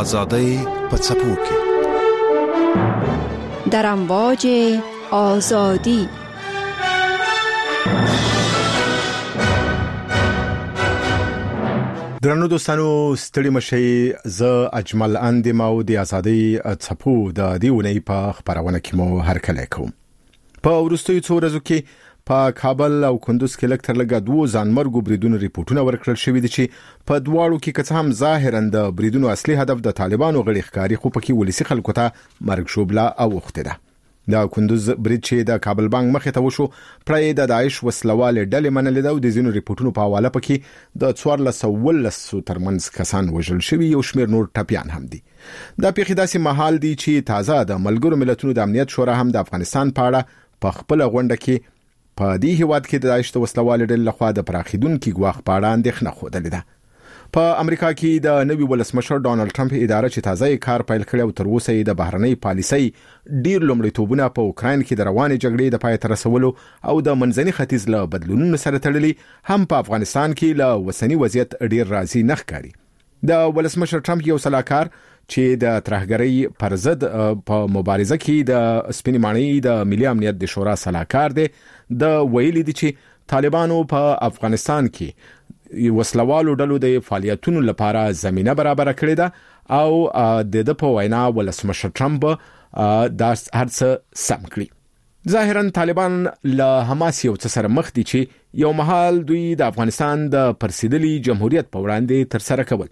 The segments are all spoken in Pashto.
آزادی په څپو کې در امواج آزادی. درنو دوستانو ستړي مشي ز اجمل اندم او د ازادي څپو د دیونې په خبرونه کې مو هرکلی کوم. په ورستوي څو ورځو کې په کابل او کندوز کې لکتر لګا 2 ځانمرګو بریدونو ریپورتونه ورکړل شوې دي چې په دواړو کې که هم ظاهرا د بریدونو اصلي هدف د طالبانو غړي ښکاری خو پکې ولسی خلکو ته مرګ شوبله او وخت ده. د کندوز برید چې د کابل بانک مخې ته وشو پرې د داعش وسلواله ډلې منلې ده او د زینو ریپورتونو په حواله پکې د 1400 ترمنځ کسان وژل شوي یو شمیر نور ټپيان هم دي. دا پیښې داسې محل دي چې تازه د ملګرو ملتونو د امنیت شورا هم د افغانستان په اړه په خپل غونډه کې په دې هیواد کې د داعش د وسلواله ډلې لخوا د پراخیدونکو ګواښ په اړه اندېښنه خوده ده. په امریکا کې د نوي ولسمشر ډانلډ ټرمپ اداره چې تازه کار پیل کړی او تر اوسه د بهرنۍ پالیسۍ ډیر لومړیتوبونه په اوکراین کې د روانې جګړې د پای ته رسولو او د منځني ختیځ له بدلونونو سره تړلي هم په افغانستان کې له وسنی وضعیت ډیر راضي نه ښکاري. د ولسمشر ټرمپ یو سلاکار چې د ترهګرۍ پر ضد په مبارزه کې د سپینمانۍ د ملي امنیت د شورا سلاکار دی د ویلي دي چې طالبانو په افغانستان کې وسلوالو ډلو د فعالیتونو لپاره زمينه برابر کړې ده او د په وینا ولسمشر ټرمپ دا هرڅه سم کړی. ظاهرا طالبان له حماس یو څه سره مخ دي چې یو مهال دوی د افغانستان د پرسیدلي جمهوریت په وړاندې تر سره کول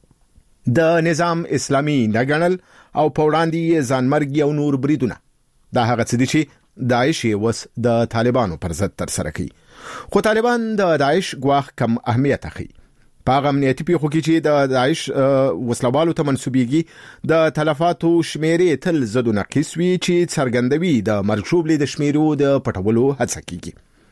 د نظام اسلامي نګڼل او په وړاندې ځانمرګ یو نور بریدونه دا هغه څه دي چې داعش وس د طالبانو پر ضد تر سره کوي. خو طالبان د داعش ګواښ کم اهمیت اخلي. په امنیتي پیښو کې چې د داعش وسلوالو ته منسوبيږي د تلفاتو شمیرې تل زدو نقص وی چې څرګندوي د مرګشوبلې د شمیرو د پټولو هڅه کوي.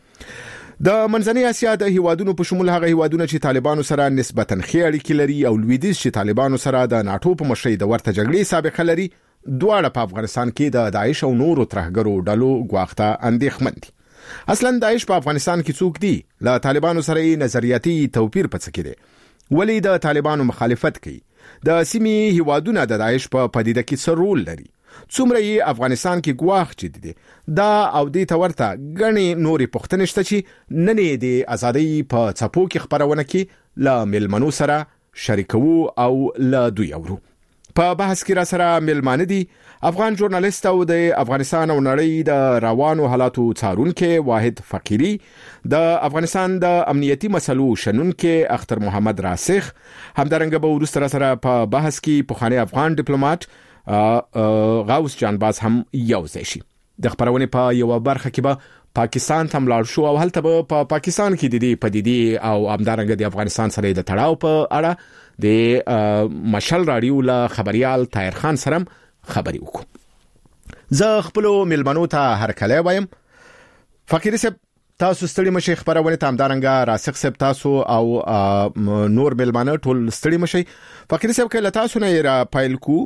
د منځنۍ اسیا د هیوادونو په شمول هغه هیوادونه چې طالبانو سره نسبتاً ښې اړیکې لري او لویدیځ چې طالبانو سره د ناتو په مشرۍ د ورته جګړې سابقه لري دواړه په افغانستان کې د داعش او نورو ترهګرو ډلو ګواښته اندېښمن دي. اصلا داعش په افغانستان کې څوک دي؟ له طالبانو سره نظریاتي توپیر پڅ کې دي. ولی د طالبانو مخالفت کوي؟ د سیمې هیوادونه د داعش په پدیده کې څه رول لري؟ څومره یې افغانستان کې ګواښ چي دي دا او دې تورته غني نورې پښتنې شته چې ننې د ازادۍ په څپو کې خبرونه کې لا ملمنو سره شریکو او لا دوی اورو. په بحث کې را سره ملمانه دي افغان ژورنالیست او د افغانستان او نړۍ د روانو حالاتو څارونکو واحد فقيري، د افغانستان د امنیتي مسلو شنونکو اختر محمد راسخ، همدارنګه به ورسره سره په بحث کې پخوانی افغان ډیپلوماټ غوث جانباز هم یو ځای شي. د خبرونه په یو برخه کې به پاکستان ته ملاړ شو او هلته په پاکستان کې د دې پدیدې او همدارنګه د افغانستان سره د تړاو په اړه د مشل رادیو له خبريال طاهر خان سره خبري وکړو. زه خپل ملمنو ته هرکلی وایم. فقيري صاحب تاسو ستړي مشي خبرونه ته همدارنګه راسخ صاحب تاسو او نور ملمنو ټول ستړي مشي. فقيري صاحب کله تاسو نه را پایل کو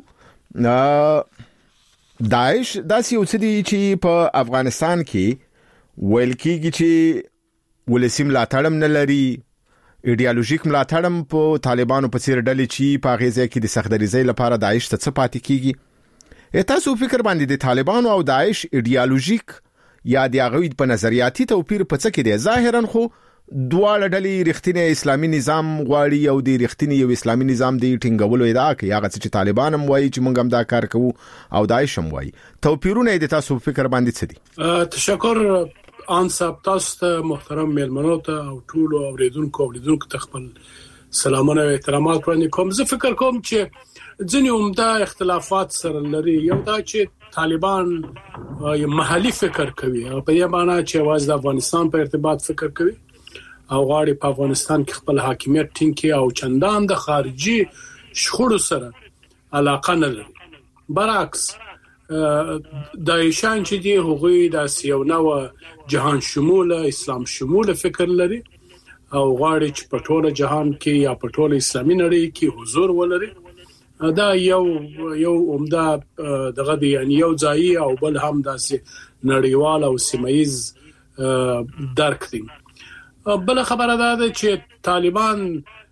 داعش داسې یو څه دي چې په افغانستان کې ویل کېږي چې ولسی ملاتړم نه لري، ایډیالوژیک ملاتړم په طالبانو په څیر ډلې چې په غیزه کې د سختدریزۍ لپاره داعش ته څه پاتې کیږي. تاسو فکر باندې د طالبانو او داعش ایډیالوژیک یا د هغوی په نظریاتي توپیر په څه کې دی؟ ظاهرا خو دواړه ډلې رښتینی اسلامي نظام غواړي او د رښتینی یو اسلامي نظام د ټینګولو ادعا کوي. هغه چې طالبان هم وایي چې موږ هم دا کار کوو او داعش هم وایي. توپیرونه د تاسو فکر باندې څه دي؟ تشکر انصاف تاسو محترم ملمنو ته او ټول اوریدونکو ته خپل سلامونه او احترامات وړاندې کوم. زه فکر کوم چې ځینې عمده اختلافات سره لري. یو دا چې طالبان محلي فکر کوي او په دې معنی چې واز د افغانستان په ارتباط فکر کوي او غواړي په افغانستان کې خپل حاکمیت ټینګ کړي او چندان د خارجي شخړو سره علاقه نه لري. برعکس داعشان چې دی هغوی د یو نوع جهان شموله اسلام شموله فکر لري او غواړي چې په ټول جهان کې یا په ټول اسلامي نړۍ کې حضور ولري. دا یو عمده دغه دی، یعنی یو ځای او بل هم داسې نړیوال او سیمایز درک دی. بل خبره ده چې طالبان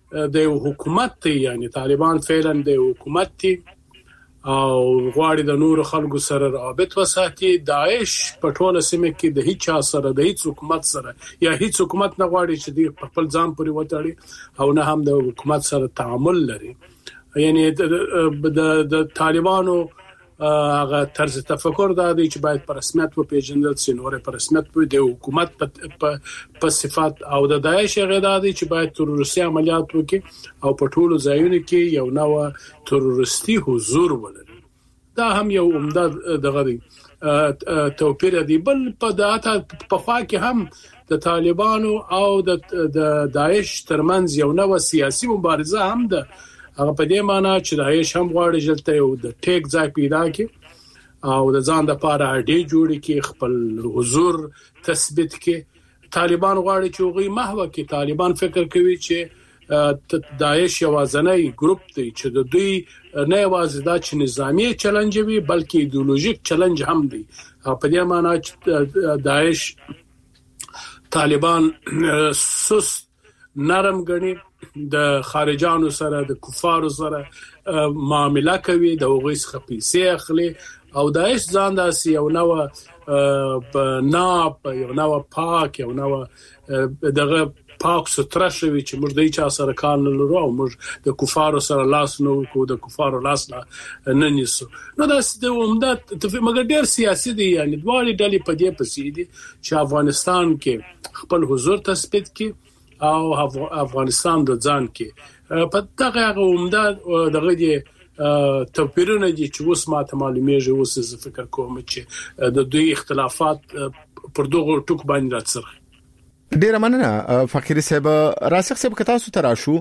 د حکومت ته یعنی طالبان فعلا د حکومت ته او غواړي د نور خلکو سره رابط وساتي. داعش په ټوله سیمه کې د هیڅ سره د هیڅ حکومت سره یا هیڅ حکومت نه غواړي چې د خپل ځان پورې وتاړي او نه هم د حکومت سره تعامل لري. یعنی د طالبانو هغه طرز تفکر دا دی چې باید پر رسمیت په پیژندل سي، نور پر رسمیت په د حکومت په صفات او د داعش غدا دی چې باید تروریستي عملیات وکړي او په ټولو ځایونو کې یو نوو تروریستي حضور ولري. دا هم یو عمده دغه دی توپیر دی. بل په داته په خوا کې هم د طالبانو او د داعش ترمنځ یو نوو سیاسي مبارزه هم ده. هغه په دې معنی چې داعش هم غواړي چې یو د ټیک ځای پیدا کړي او د ځان لپاره اډې جوړ کړي، خپل حضور تثبیت کړي. طالبان غواړي چې هغه محو کړي. طالبان فکر کوي چې داعش یوازنی ګروپ دی چې د دوی نه یوازې دا چې نظامی چیلنج وي بلکې ایدئولوژیک چیلنج هم دی. په دې معنی چې داعش طالبان سست نرم غني، د خارجانو سره د کفارو سره معامله کوي، د هغوی څخه پیسې اخلي او داعش ځان داسې یو نوو یو نوو پاک یو نوو دغه پاک ستره شوی چې موږ د چا سره کار نه لرو او موږ د کفارو سره لاس نه وکړو، د کفارو لاس نه نیسو. نو دا د عمده مګر ډېر سیاسي دی. یعنی دواړه ډلې په دې پسې دي چې افغانستان کې خپل حضور تثبیت کړي او افغانستان د ځان کې په دغه عمده دغه دی توپیرونه دي چې اوس ماته معلومیږي. اوس زه فکر کوم چې د دوی اختلافات پر دغه ټکو باندې راڅرخي. ډیر مننه فقيري صاحب. راسخ صاحب که تاسو ته راشو،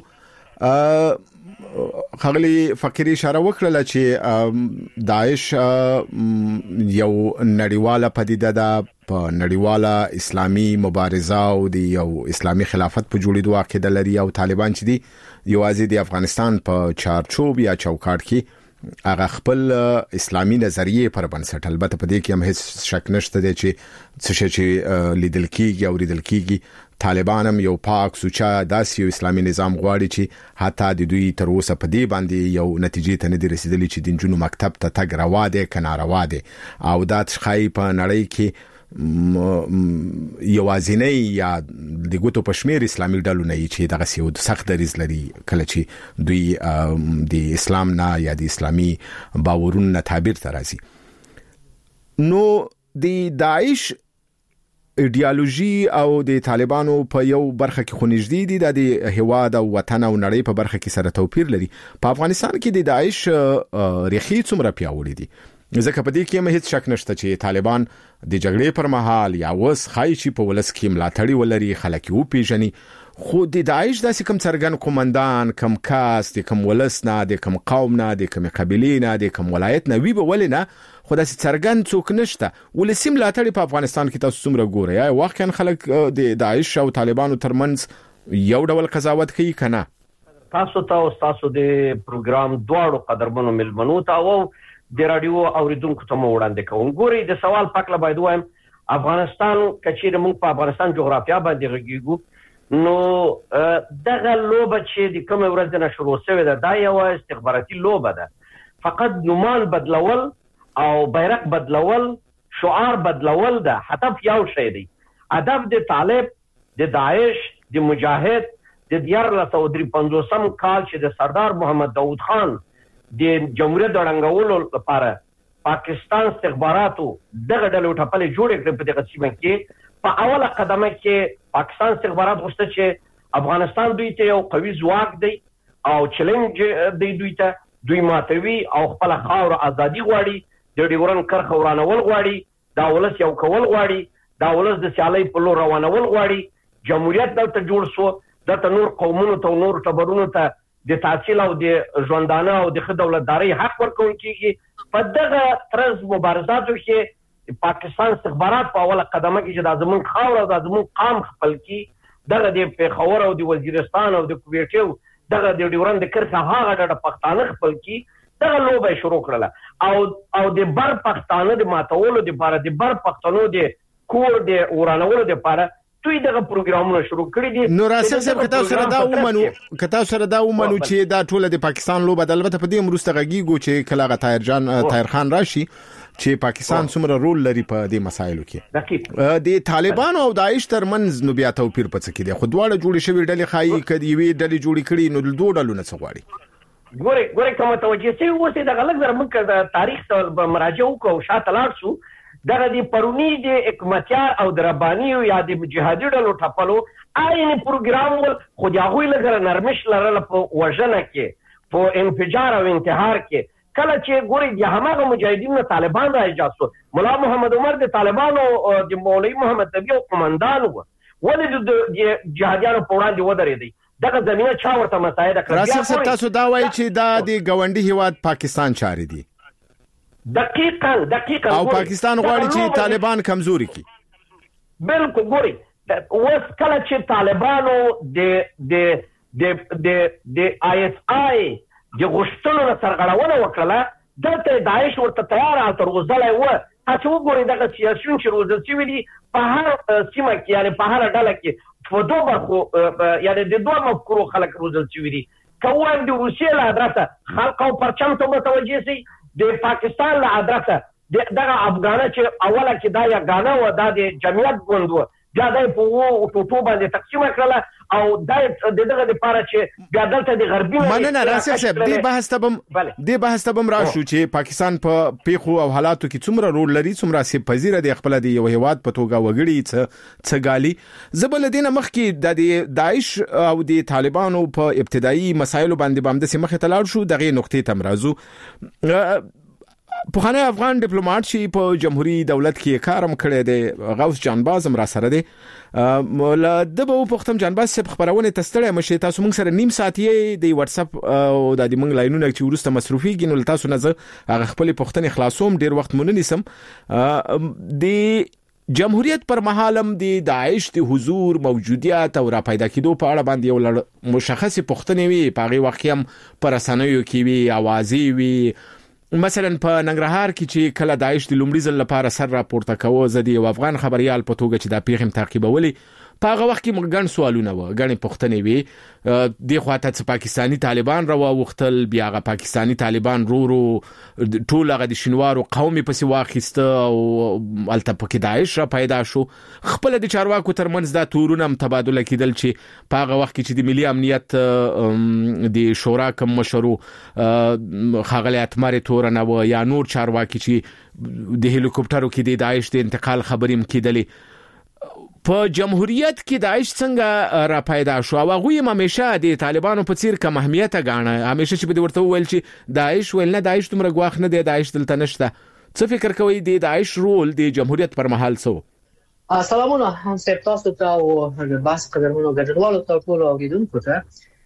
خغلی فقيري اشاره وکړه چې داعش یو نړیواله پدیده ده، په نړیواله اسلامي مبارزه او د یو اسلامي خلافت په جوړېدو عقیده لري او طالبان چې دی یوازې د افغانستان په چارچوب یا چوکاټ کې هغه خپل اسلامي نظریه پر بنسټ، البته په دې کې هم هیڅ شک نشته دی چې څه چې لیدل کېږي او ریدل کېږي طالبان هم یو پاک سوچا داسې یو اسلامي نظام غواړي چې حتی د دوی تر اوسه په دې باندې یو نتیجې ته نه دي رسیدلي چې د نجونو مکتب ته تګ روا دی که ناروا دی او دا ښایي په نړۍ کې یوازینی یا د ګوتو پشمیر اسلامي ډلو نه چې دغه یو سخت دریځ لري کله چې دوی د اسلام نه یا د اسلامي باورونو نه تعبیر ته راځي. نو د داعش ایدئولوژي او د طالبانو په یو برخه کې خونږدي دي، د هواد او وطن او نړۍ په برخه کې سره توپیر لري. په افغانستان کې د داعش ریښې څومره پیاوړې دي؟ ځکه په دې کې هم هیڅ شک نشته چې طالبان د جګړې پر مهال یا وس خایچی په ولس کې ملاتړي ولري، خلک یې وپیژني، خو د داعش داسې کم څرګند قومندان، کم کاست، کم ولس نه، د کم قوم نه، د کم قبیلې نه، د کم ولایت نه وی به ولې نه، خو داسې څرګند څوک نشته. ولسی ملاتړي په افغانستان کې تاسو څومره ګورئ؟ یا واقعا خلک د داعش او طالبانو ترمنځ یو ډول قضاوت کوي کنه؟ تاسو ته او تاسو د پروګرام دواړو قدرمنو ملمنو ته او د رادیو اوریدونکو ته مو وړاندې کوم. ګوري د سوال پکله باید وایم افغانستان کچېره موږ په افغانستان جغرافیا باندې غږیږو، نو دغه لوبه چې د کوم ورځ نه شروع شوې ده دا یو استخباراتي لوبه ده. فقط نومان بدلول او بیرق بدلول، شعار بدلول ده. هدف یو شی دی. هدف د طالب، د داعش، د مجاهد د 1953 کال چې د سردار محمد داود خان د جمهوریت د ړنګولو لپاره پاکستان استخباراتو دغه ډلې ټپلې جوړې کړې په دغه سیمه کې په اوله قدمه کې پاکستان استخبارات غوښته چې افغانستان دوی ته یو قوي ځواک دی او چیلنج دی دوی ته، دوی ماتوي او خپل خاور ازادي غواړي، د ډیورن کرښه ورانول غواړي، دا ولس یو کول غواړي، دا ولس د سیالۍ په لور روانول غواړي. جمهوریت دلته جوړ شو، دلته نور قومونو ته نور ټبرونو ته د تحصیل او د ژوندانه او د ښه دولتدارۍ حق ورکول کېږي. په دغه طرز مبارزاتو کې پاکستان استخبارات په اوله قدمه کې چې دا زموږ خاوره او دا زموږ قام خپل کړي، دغه د پېښور او د وزیرستان او د کویټ دغه د ډیورن د کرښه هغه ډډه پښتانه خپل کړي، دغه لوبه شروع کړله او د بر پښتانه د ماتولو لپاره، د بر پښتنو د کور د ورانولو لپاره دوی دغه پروګرامونه شروع کړی دي. نو راسخ صاحب کتاب سره دا ومنو چې دا ټول د پاکستان لوبه د البته په دې امروسته غږیږي چې کلاغه طاهر خان راشي چې پاکستان څومره رول لري په دې مسایلو کې د طالبانو او داعش ترمنځ نو بیا توپیر پڅ کې دي. خو دواړه جوړې شوی ډلې خایي کدي وی ډلې جوړې کړي نو دوه ډلونه څه غواړي. ګوره کوم توجه سي اوسې د غلط زر موږ د تاریخ ته مراجعه وکړو شاته لاړ شو دغه دی پرونی د حکومتیار او د ربانی یا د جهادي ډلو ټاپلو آینه پروګرام خو د هغوی لګره نرمش لرله په وژنه کې په انفجار او انتحار کې. کله چې ګوري د هماغه مجاهدینو طالبان را اجازه مولا محمد عمر د طالبانو د مولوی محمد طبيع قومندان و ولې د جهادیانو په وړاندې ودرېدي دغه زمينه چا ورته مساعده کړه. راسخ صاحب تاسو دا وایي چې دا د ګاونډي هیواد پاکستان چاري دي دقیقاً او پاکستان غواړي چې طالبان کمزوري کی. بالکل ګوري اوس کله چې طالبانو د ISI د غشتلو سرغړونه وکړه دلته داعش ورته تیار او ترغزلای و. تاسو وګورئ دغه سیاسيون چې روزل شوي دي په هر سیمه کې یعنی په هر ډله کې په دوه برخو یعنی د دوه مفکورو خلک روزل شوي دي. کوم د روسیې له ادرسه خلک او پرچم ته متوجه سي د پاکستان له ادرسه دغه افغانه چې اوله کې دا یا غانا و دا د جمعیت ګوند و بیا د ټوټو باندې تقسیم کړل او دغه لپاره چې بیا دلته د غربي مننه راسخ صاحب دې بحث تبم راشو چې پاکستان په پیښو او حالاتو کې څومره رول لري څومره سي پذیره د خپل د یو هیواد په توګه وګړي څه غالي. زبل دینه مخکې د داعش او د طالبانو په ابتدایي مسایلو باندې باندې سیمه تلاړ شو دغه نقطې تمرازو. پخوانی افغان ډیپلوماټ چې په جمهوریت دولت کې کارم کړی دی غوث جانباز را سره دی مولا دبو پختم جانباز په خبرونه تستړی مشه تاسو موږ سره نیم ساعت یې د واتس اپ او د موږ لاینونه چې ورسته مصرفيږي نو تاسو نه هغه خپل پختنې خلاصوم ډیر وخت مونږ نیسم. د جمهوریت پر مهالم د داعش د حضور موجودیت او را پیدا کېدو په اړه باندې یو مشخص پختنې وي په هغه وخت هم پر اسانیو کې وي اوازې وي. مثلا په ننګرهار کې چې کله داعش د لومړي ځل لپاره سر راپورته کوو زدي او افغان خبريال په توګه چې دا پیغام تعقیبولي په هغه وخت کې موږ ګڼ سوالونه و ګڼ پوښتنې وي د خواته چې پاکستانی طالبان را وختل بیا هغه پاکستانی طالبان رو ټول هغه د شینوارو قومي پسې واخیسته او الته پکې داعش را پیدا شو. خپل د چارواکو ترمنځ دا تورونه تبادله کېدل چې په هغه وخت کې چې د ملي امنیت د شورا کوم مشرو خاغلی اتمر تورنه و یا نور چارواکي چې د هلیکوپټرو کې د داعش د انتقال خبرې مکیدلې په جمهوریت کې داعش څنګه را پیدا شو او هغه همیشه د طالبانو په څیر کوم اهمیت غاڼه همیشه چې به ورته ویل چې داعش ول نه داعش تمره غواخ نه دی داعش دلته نشته. څه فکر کوي د داعش رول د جمهوریت پر مهال سو؟ سلامونه هم تاسو ته او بس قدرمنو ګډوالو ته ټول اوریدونکو ته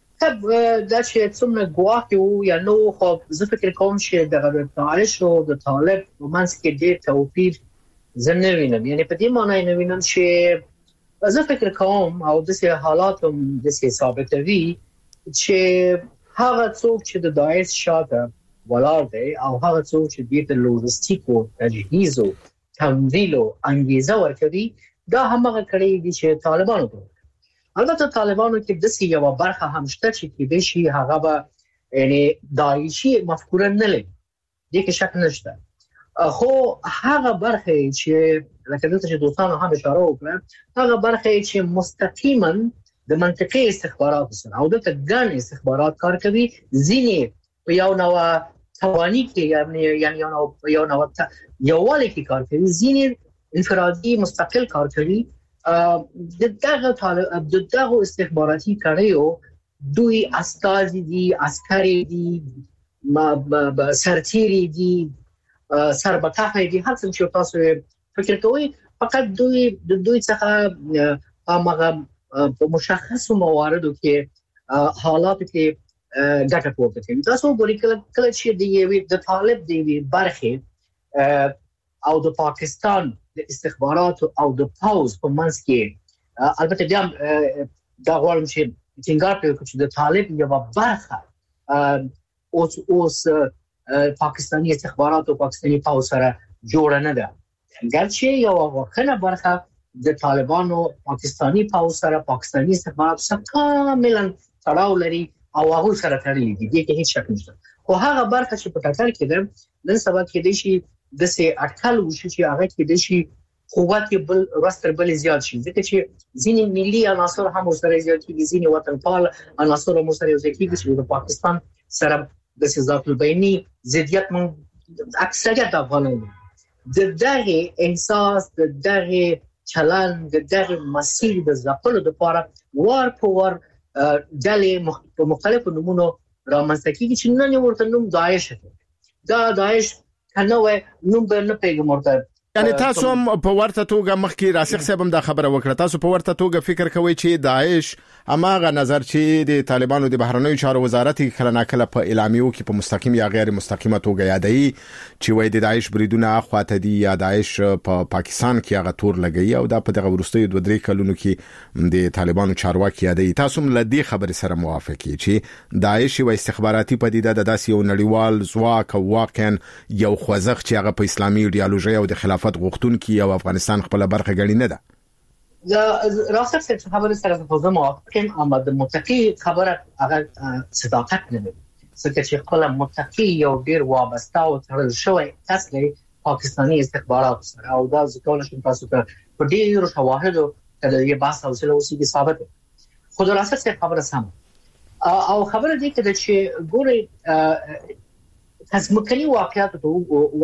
دا چې څومره غواخ یو یا نو خو زه فکر کوم چې د داعش او د طالب ومنځ کې ډېر توپیر زه نه وینم. یعنی په دې معنی نه وینم چې زه فکر کوم او د سه حالات هم د سه ثابتوي چې هغه څوک چې د داعش شاته ولاړ دی او هغه څوک چې د لوجستیکو تجهیز او تمویل او انګیزه ورکوي دا همغه کړي دي چې طالبانو کوي. البته طالبانو کې د سه یو برخه هم شته چې کې شي هغه به یعنی داعشي مفکوره نه لري دې کې شک نشته. خو هغه برخه چې لکه دلته چې دوستانو هم اشاره وکړه هغه برخه چې مستقیما د منطقي استخبارات سره او د ګڼ استخبارات کار کوي ځینې په یو نوع توانی کې یعنی یو نوع یووالی کې کار کوي ځینې انفرادي مستقل کار کوي. دغه استخباراتي کړیو دوی استازي دي عسکري دي سرتیري دي سربطاخه دي هر څه چې تاسو فکر کوئ فقط دوی څخه هغه په مشخصو مواردو کې حالات کې ګټه پورته کوي. تاسو ګورئ کله چې د طالب دی برخه او د پاکستان د استخبارات او د پاوز په منځ کې البته بیا دا غواړم چې څنګه په چې د طالب یو برخه اوس پاکستانی استخبارات او پاکستانی پاوز سره جوړ نه ده. ګرچې یو غوښنه برخه د طالبانو پاکستاني پاوز سره پاکستاني استخبارات سره کاملا تړاو لري او هغه سره تړلي دي دغه هیڅ شک نشته خو هغه برخه چې په ټاټر کې ده نن سبا کې د شي د سي اټکل وشي چې هغه کې د شي قوت بل راستر بل زیات شي ځکه چې ځینې ملي عناصر هم سره زیات دي ځینې وطنپال عناصر هم سره زیات دي چې د پاکستان سره د ذات البینی ضدیت من اکثریت افغانانو د دغه احساس د دغه چلن د دغه مسیر د ځپلو لپاره ور په ور ډلې په مختلفو نمونو رامنځته کیږي چې نن ورته نوم داعش دا داعش کنه و نوم به نه پیغام ورته یعنی تاسو هم په ورته توګه مخکې راسخ صاحب هم دا خبره وکړه تاسو په ورته توګه فکر کوئ چې داعش اماغه نظر چې د طالبانو د بهرنیو چارو وزارت کله ناکله په اعلامیو کې په مستقیم یا غیر مستقیمه توګه یادوي چې وایي د داعش بریدونه اخواته دي یا داعش په پاکستان کې هغه تور لګي او دا په دغه ورستیو 2-3 کلونو کې د طالبانو چارواکي یادوي تاسو هم لدی خبره سره موافقي چې داعش او استخباراتي پدیده د داسې یو نړیوال ځواک او واقعا یو خوځښت چې هغه په اسلامي ایدئولوژي او د خلافت غوښتونکي او افغانستان خپل برخه غړي نه ده راستر څه خبره سره په موافقم اما د متقی خبره هغه صداقت نه لري څنګه چې خپل متقی یو ډیر وابسته او تړل شوی کس لري پاکستاني استخبارات سره او دا ځکه چې تاسو ته په ډیرو شواهدو د یې بحث او سره اوسې ثابت خو راستر څه خبره سم او خبره دې چې ګوري تاسمکلی واقعیتونو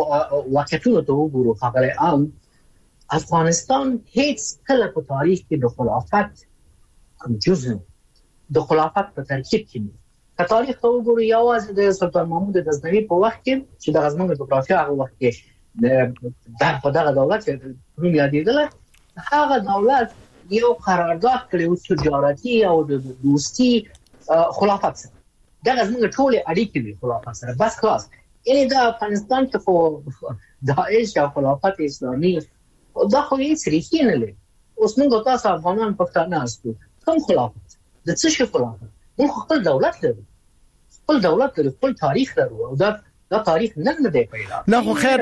ته وګورو خبره عام افغانستان هیڅ کله په تاریخ کې د خلافت کوم جزء د خلافت په ترکیب کې په تاریخ ته وګورو یوازې د سلطان محمود غزنوي په وخت کې چې د غزنوي جغرافیه هغه وخت کې په دغه دولت نوم یادېدل هغه دولت یو قرارداد کړی و تجارتي او د دوستي خلافت سره د غزنوي ټول اړیکې دي خلافت سره بس خلاص یعنی د افغانستان کې خو داعش او خلافت اسلامي دا خو هیڅ ریښې نه لري اوس موږ تاسو افغانان پښتانه اسو کوم خلافت د څه شي خلافت موږ خپل دولت لرو خپل تاریخ لرو او دا تاریخ نه دی پیدا نه خو خیر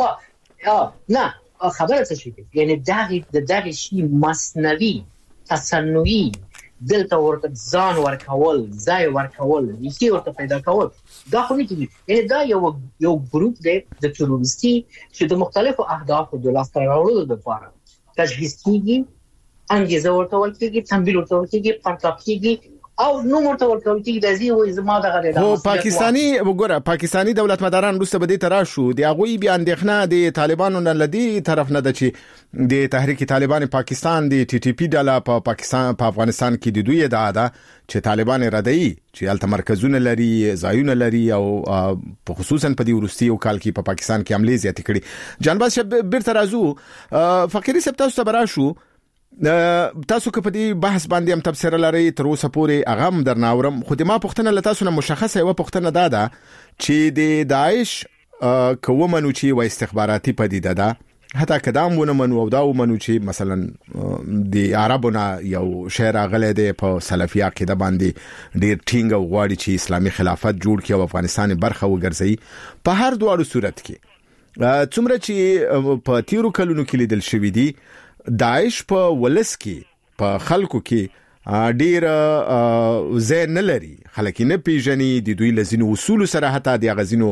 دې نه خبره څه شي یعنی دغه شی مصنوي تصنعي دلته ورته ځان ورکول ځای ورکول هیڅ ورته پیدا کول دا خو نه کیږي یعنی دا یو ګروپ دی د تروریستي چې د مختلفو اهدافو د لاسته راوړلو لپاره تجهیز کیږي انګیزه ورته ورکیږي تمویل ورته ورکیږي پرتاب کیږي او نو ورته ورکیږي د زی وې زما دغه او پاکستاني وګوره پاکستاني دولت مداران روسته بده تر شو دی هغه بیا اندېښنه د طالبانو نه لدی طرف نه د چې د تحریک طالبان پاکستان د ټي ټي پی ډله په پاکستان په افغانستان کې د دوی ادعا ده چې طالبان ردی چې الته مرکزونه لري ځایونه لري او خصوصا په دې ورستي او کال کې په پاکستان کې عملي زیات کړي جانباز بیرته راځو فقيري سپتاو صبر شو تاسو که په دې بحث باندې هم تفسیر لري تر اوسه پورې اغم درناورم خو د ما پښتنه له تاسو نه مشخصه یو پښتنه ده چې د داعش کومنو چې و استخباراتي پدیده ده حتی کدام ونه منو او دا ومنو چې مثلا د عربونه یو شعر غلې ده په سلفي عقیده باندې ډیر ټینګ او غواړي چې اسلامي خلافت جوړ کړي او افغانستان برخه وګرځي په هر دوه صورت کې څومره چې په تیرو کلونو کې لیدل شوې دي داعش په ولس کې په خلکو کې ډیر زین نه لري خلک نه پیژني د دوی لزینو اصول سره حتی د غزینو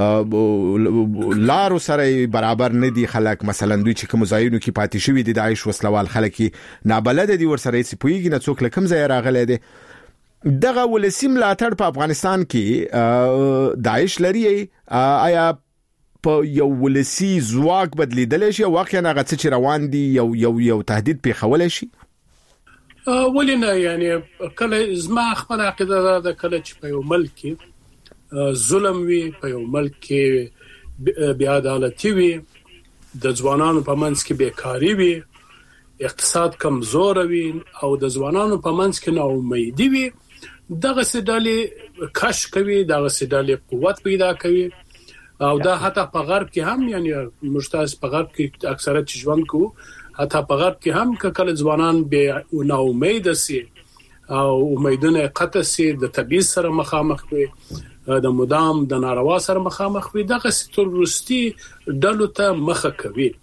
لارو سره برابر نه دي خلک مثلا دوی چې کوم ځایونو کې پاتې شوی دي داعش وسلوال خلک نابلد دي ور سره هیڅ پویږي نه څوک لکم ځای راغلی دي دغه ولسی ملاتړ په افغانستان کې داعش لري آیا په یو ولسی ځواک بدلیدل شي واقعا هغه څه چې روان دي یو تهدید پیښول شي ولینه یعنی کله زما خپل عقیده ده کله چې په یو ملک کې ظلم وي په یو ملک کې بیا عدالت وي د ځوانانو په منځ کې بیکاری وي اقتصاد کمزور وي او د ځوانانو په منځ کې ناامیدي وي دغه سدالې کش کوي دغه سدالې قوت پیدا کوي او دا حتی په غرب کې هم یعنی مشتاز په غرب کې اکثریت ژوند کو حتی په غرب کې هم کله ځوانان به نا امید سي او امیدونه قطع سي د تبعیض سره مخامخ وي د مدام د ناروا سره مخامخ وي دغه تروریستي ډلو ته مخه کوي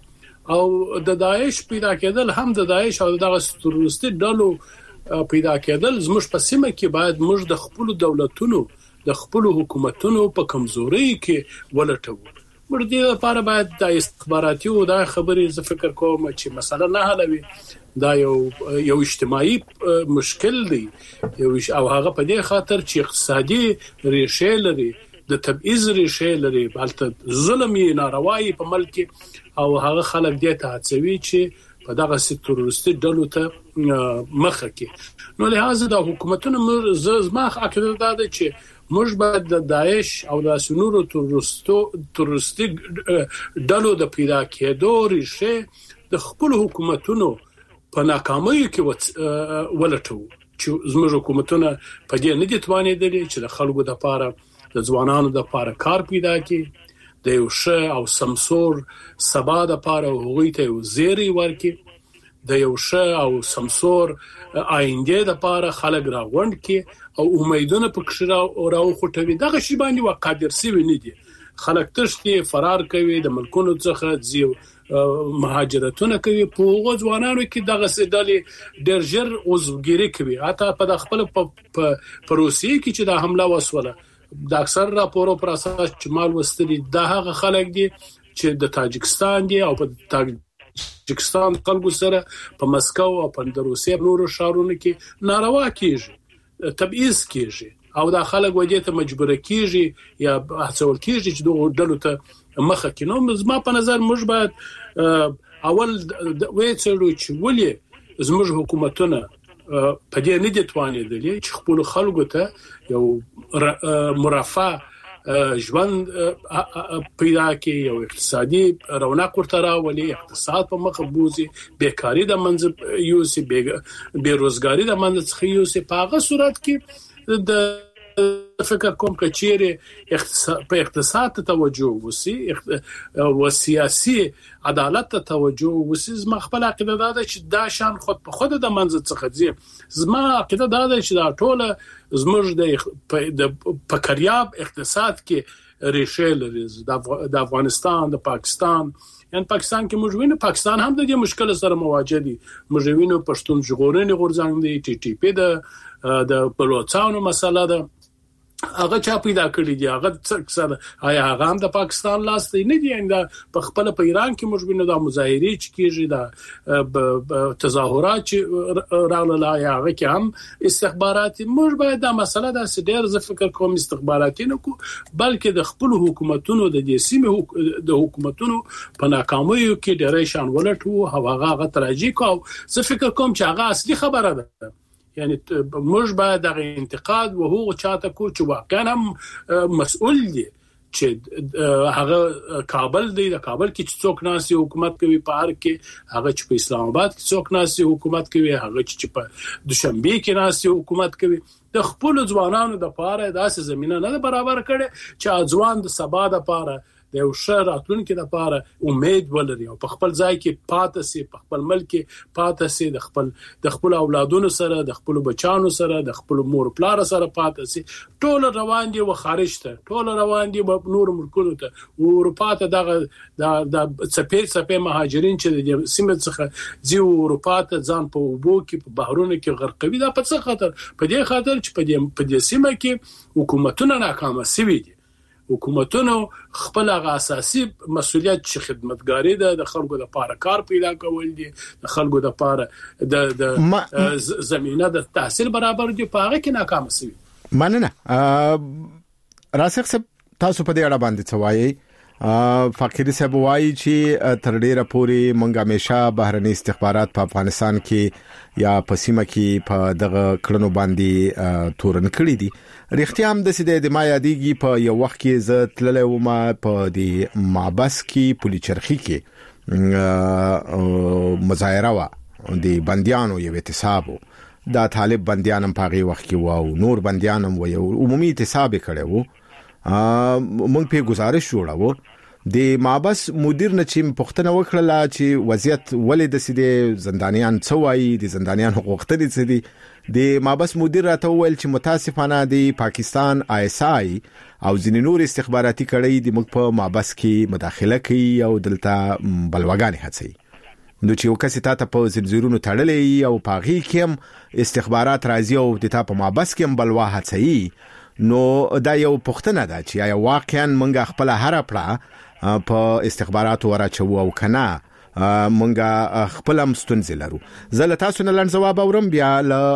او د داعش پیدا کېدل هم د داعش او دغه تروریستي ډلو پیدا کېدل زموږ په سیمه کې باید موږ د خپل دولتونو د خپل حکومتونو په کمزوري کې ولټو. موږ دې لپاره باید د استخباراتي او د خبرې ز فکر کوم چې مسله نه حلوي. دا یو اجتماعي مشکل دی او هغه په دې خاطر چې اقتصادي ریښې لري، د تبعیض ریښې لري، بلته ظلم یې ناروایی په ملک او هغه خلک دې ته هڅوي چې په دغه تروریستي ډلو ته مخه کې. نو لهدا د حکومتونو زما عقیده ده چې موږ باید د داعش او د سنورو تروریستي ډلو د پیدا کېدو ریښې د خپل حکومتونو په ناکامۍ کې ولټو چې زموږ حکومتونه په دې نه دي توانېدلي چې د خلکو د لپاره د ځوانانو د لپاره کار پیدا کړي، د یو ښه او سمسور سبا د لپاره هغوی ته یو زیری ورکړي، د یو ښه او سمسور آینده د لپاره خلک راغونډ کړي او امیدونه پکې راوخوټوي. دغه شی باندې وقادر سوي نه دي. خلک تښتي، فرار کوي، د ملکونو څخه ځي، مهاجرتونه کوي. په هغو ځوانانو کې دغه ډلې ډېر ژر عضوګیري کوي. حتی په خپل په روسیې کې چې دا حمله وسوله، د اکثر راپورو پر اساس چې مال وستري دا هغه خلک دي چې د تاجکستان دي او په تاجکستان خلکو سره په مسکو او په روسیې نورو ښارونو کې ناروا کیږي، تبعیض کیږي او دا خلک وجه ته مجبور کیږي یا هڅول کیږي چې دغه ډلو ته مخه کې. نو زما په نظر موږ باید اول وېڅړو چې ولې زموږ حکومتونه په دې نه دي توانېدلي چې خپل خلکو ته یو مرفه ژوند پیدا کړي، یو اقتصادي رونق ورته راولي، اقتصاد په مخ بوزي، بیکاری د منځ یوسي، بیروزګاری د منځ څخه یوسي. په هغه صورت کې د فکر کوم کچېره په اقتصاد ته توجه وسی او سیاسي عدالت ته توجه وسی. زما خپل عقیده ده چې دا شان خود په خود د منځ څخه ځي. زما عقیده ده چې دا ټوله زموږ د فقریاب اقتصاد کې ریښې لري. د افغانستان، د پاکستان، یعنی پاکستان کې موږ وینو پاکستان هم د دې مشکل سره مواجه دي. موږ وینو پښتون ژغورنې غورځنګ دی، ټي ټي پی د بلوچستان مسله ده، هغه چا پیدا کړی دی، هغه څه آیا هغه هم د پاکستان لاس دی نه دی. دا په خپل په ایران کې موږ وینو د مظاهرې چې کیږي، د تظاهرات چې راغله، یا هغه کې هم استخباراتي. موږ باید دا مسله د ډېر ز فکر کوم استخباراتي نه کو، بلکې د خپل حکومتونو د دې سیمه د حکومتونو په ناکامیو کې ډېر شان ولټو او هغه تراژیک او ز فکر کوم چې هغه اصلي خبره ده. یعنی موږ باید دغه انتقاد و هغه چاته کو چې واقعا هم مسؤل دي چې هغه کابل دی، د کابل کې څوک ناسي حکومت کوي، په هر کې هغه چې په اسلام آباد کې څوک ناسي حکومت کوي، هغه چې په دوشنبه کې ناسي حکومت کوي. د خپل ځوانانو د پاره داسې زمينه نه برابر کړي چې ځوان د سبا د پاره د یو ښه راتلونکي لپاره امید ولري او په خپل ځای کې پاتې سي، په خپل ملک کې پاتې سي، د خپل اولادونو سره، د خپل بچانو سره، د خپل مور پلار سره پاتې سي. ټول روان دي و خارج ته، ټول روان دي په نور ملکونو ته، اروپا ته. د څپې مهاجرین چې د سیمه څخه ځي اروپا ته ځان په وبو کې په بحرونو کې غرقوي. دا په څه خاطر؟ په دې خاطر چې په دې سیمه کې حکومتونه ناکامه شوي دي. حکومتونو خپل هغه اساسي مسؤلیت چې خدمتګاری ده، د خلکو لپاره کار پیدا کول دي، د خلکو لپاره د زمينه د تحصیل برابر دي، په هغه کې ناکام شي. مننه. راسخ صاحب تاسو په دې اړه باندې څه وایي؟ فقيري صاحب وایي چې تر ډیره پورې مونږ همیشه بهرني استخبارات په افغانستان کې یا په سیمه کې په دغه کړنو باندې تورن کړی دي. رښتیا هم د سیده د ما یادېږي په یو وخت کې زه تللی وم په دې معبس کې پولیچرخي کې مظاهره وا د بنديانو یو احتساب دا طالب بنديان هم په هغه وخت کې وو، نور بنديان هم وو، عمومي احتساب کړي وو. مونږ په گزارش جوړاوه د مابس مدیر نه چې پښتنه وکړه چې وضعیت ولې د سیده زندانیان څوای د زندانیان حقوقتنی څه دي د مابس مدیر راته ویل چې متاسفانه د پاکستان ISI او ځینې نور استخباراتي کړي د موږ په مابس کې مداخله کوي او دلته بلوغانې هڅي نو چې یو کس ته په زنجیرونو تړلې او پاغي کې استخبارات راځي او د تا په مابس کې بلوا هڅي نو دا یو پښتنه ده چې یا واقعا منګه خپل هر پړه په استخبارات وراچو او کنه منګه خپل مستنزل لرو زله تاسو نه لن جواب اورم بیا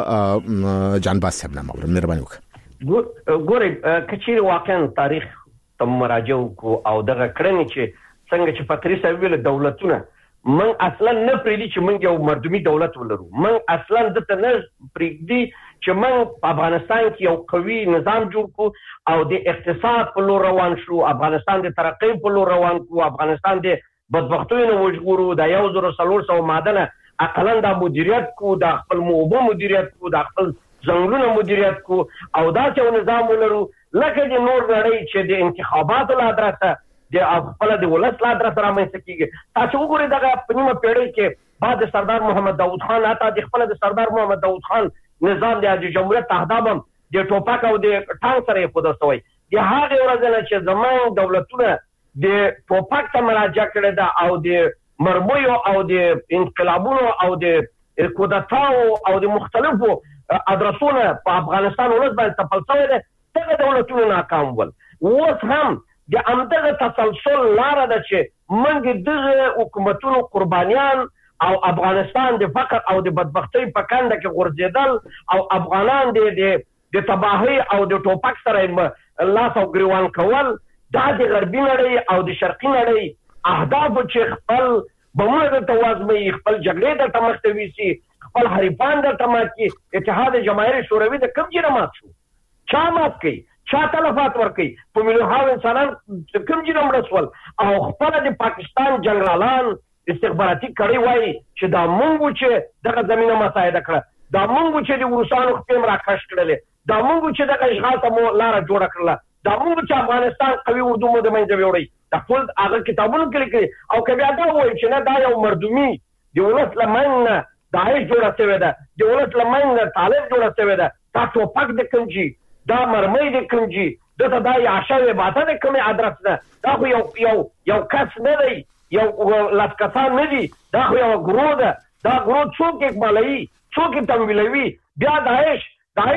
ل جانباز صاحب نه اورم مهرباني وکړه ګوره کچیر واقعا تاریخ تم مراجعو کو او دغه کړنی چې څنګه چې پاتریس ویل دولتونه من اصلا نه پریدي چې من یو مردمي دولت ولرو من اصلا د ته نه پریدي چې من په افغانستان کې یو قوي نظام جوړ کو او د اقتصاد په لور روان شو افغانستان د ترقۍ په لور روان کو افغانستان د بدبختیو وژغورو د 1400 ماده اقلا د مدیریت کو د خپل موبو مدیریت کو د خپل ځنګلونو مدیریت کو او دا چې نظام ولرو لکه د نور لړۍ چې د انتخاباتو لا درته د خپل د ولس لا درته رامنځته کیږي تاسو وګورئ دغه په نیمه پیړۍ کې بعد سردار محمد داود خان اته د خپل د سردار محمد داود خان نظام د جمهوریت تهدام د ټوپک او د ټانک سره خود سوی د هغه ورځ چې زمون دولتونه د ټوپک ته مراجعه کړې ده او د مرمویو او د انقلابونو او د کودتاو او د مختلفو ادرسونه په افغانستان ولس باندې تپلسوي ده دغه دولتونه ناکام ول اوس هم د امدغه تسلسل لاره ده چې منګ دغه حکومتونو قربانیان او افغانستان د فقر او د بدبختی په کنده کې غورځیدل او افغانان د تباہی او د ټوپک سره لاس او ګریوان کول دا د غربي نړۍ او د شرقي نړۍ اهداف چې خپل بمونه د توازمي خپل جګړې د تمختوي سي خپل حریفان د تماکي اتحاد جماهیر شوروي د کم جره مات شو چا مات کی چا تلفات ورکي په مليونونو انسانان کم جره مرسول او خپل د پاکستان جنرالان استخباراتي کړي وای چې دا مونږ چې دغه زمينه مساعده کړه دا مونږ چې د روسانو خپل راکښ کړل دا مونږ چې د اشغال ته مو لار جوړ کړل دا مونږ چې افغانستان قوي اردو مو د منځ وړي دا ټول هغه کتابونه کړي او کبي دا وایي چې نه دا یو مردمي د ولس لمنه داعش جوړه شوی ده د ولس لمنه طالب جوړه شوی ده دا ټوپک د کمجي دا مرمۍ د کمجي دته دا یاشاوي باته د کومه ادرس ده دا خو یو کس نه دی یو لاسکسان نه دي دا خو یو ګرو ده دا ګرو څوک اکمالوي څوک تمویلوي بیا داعش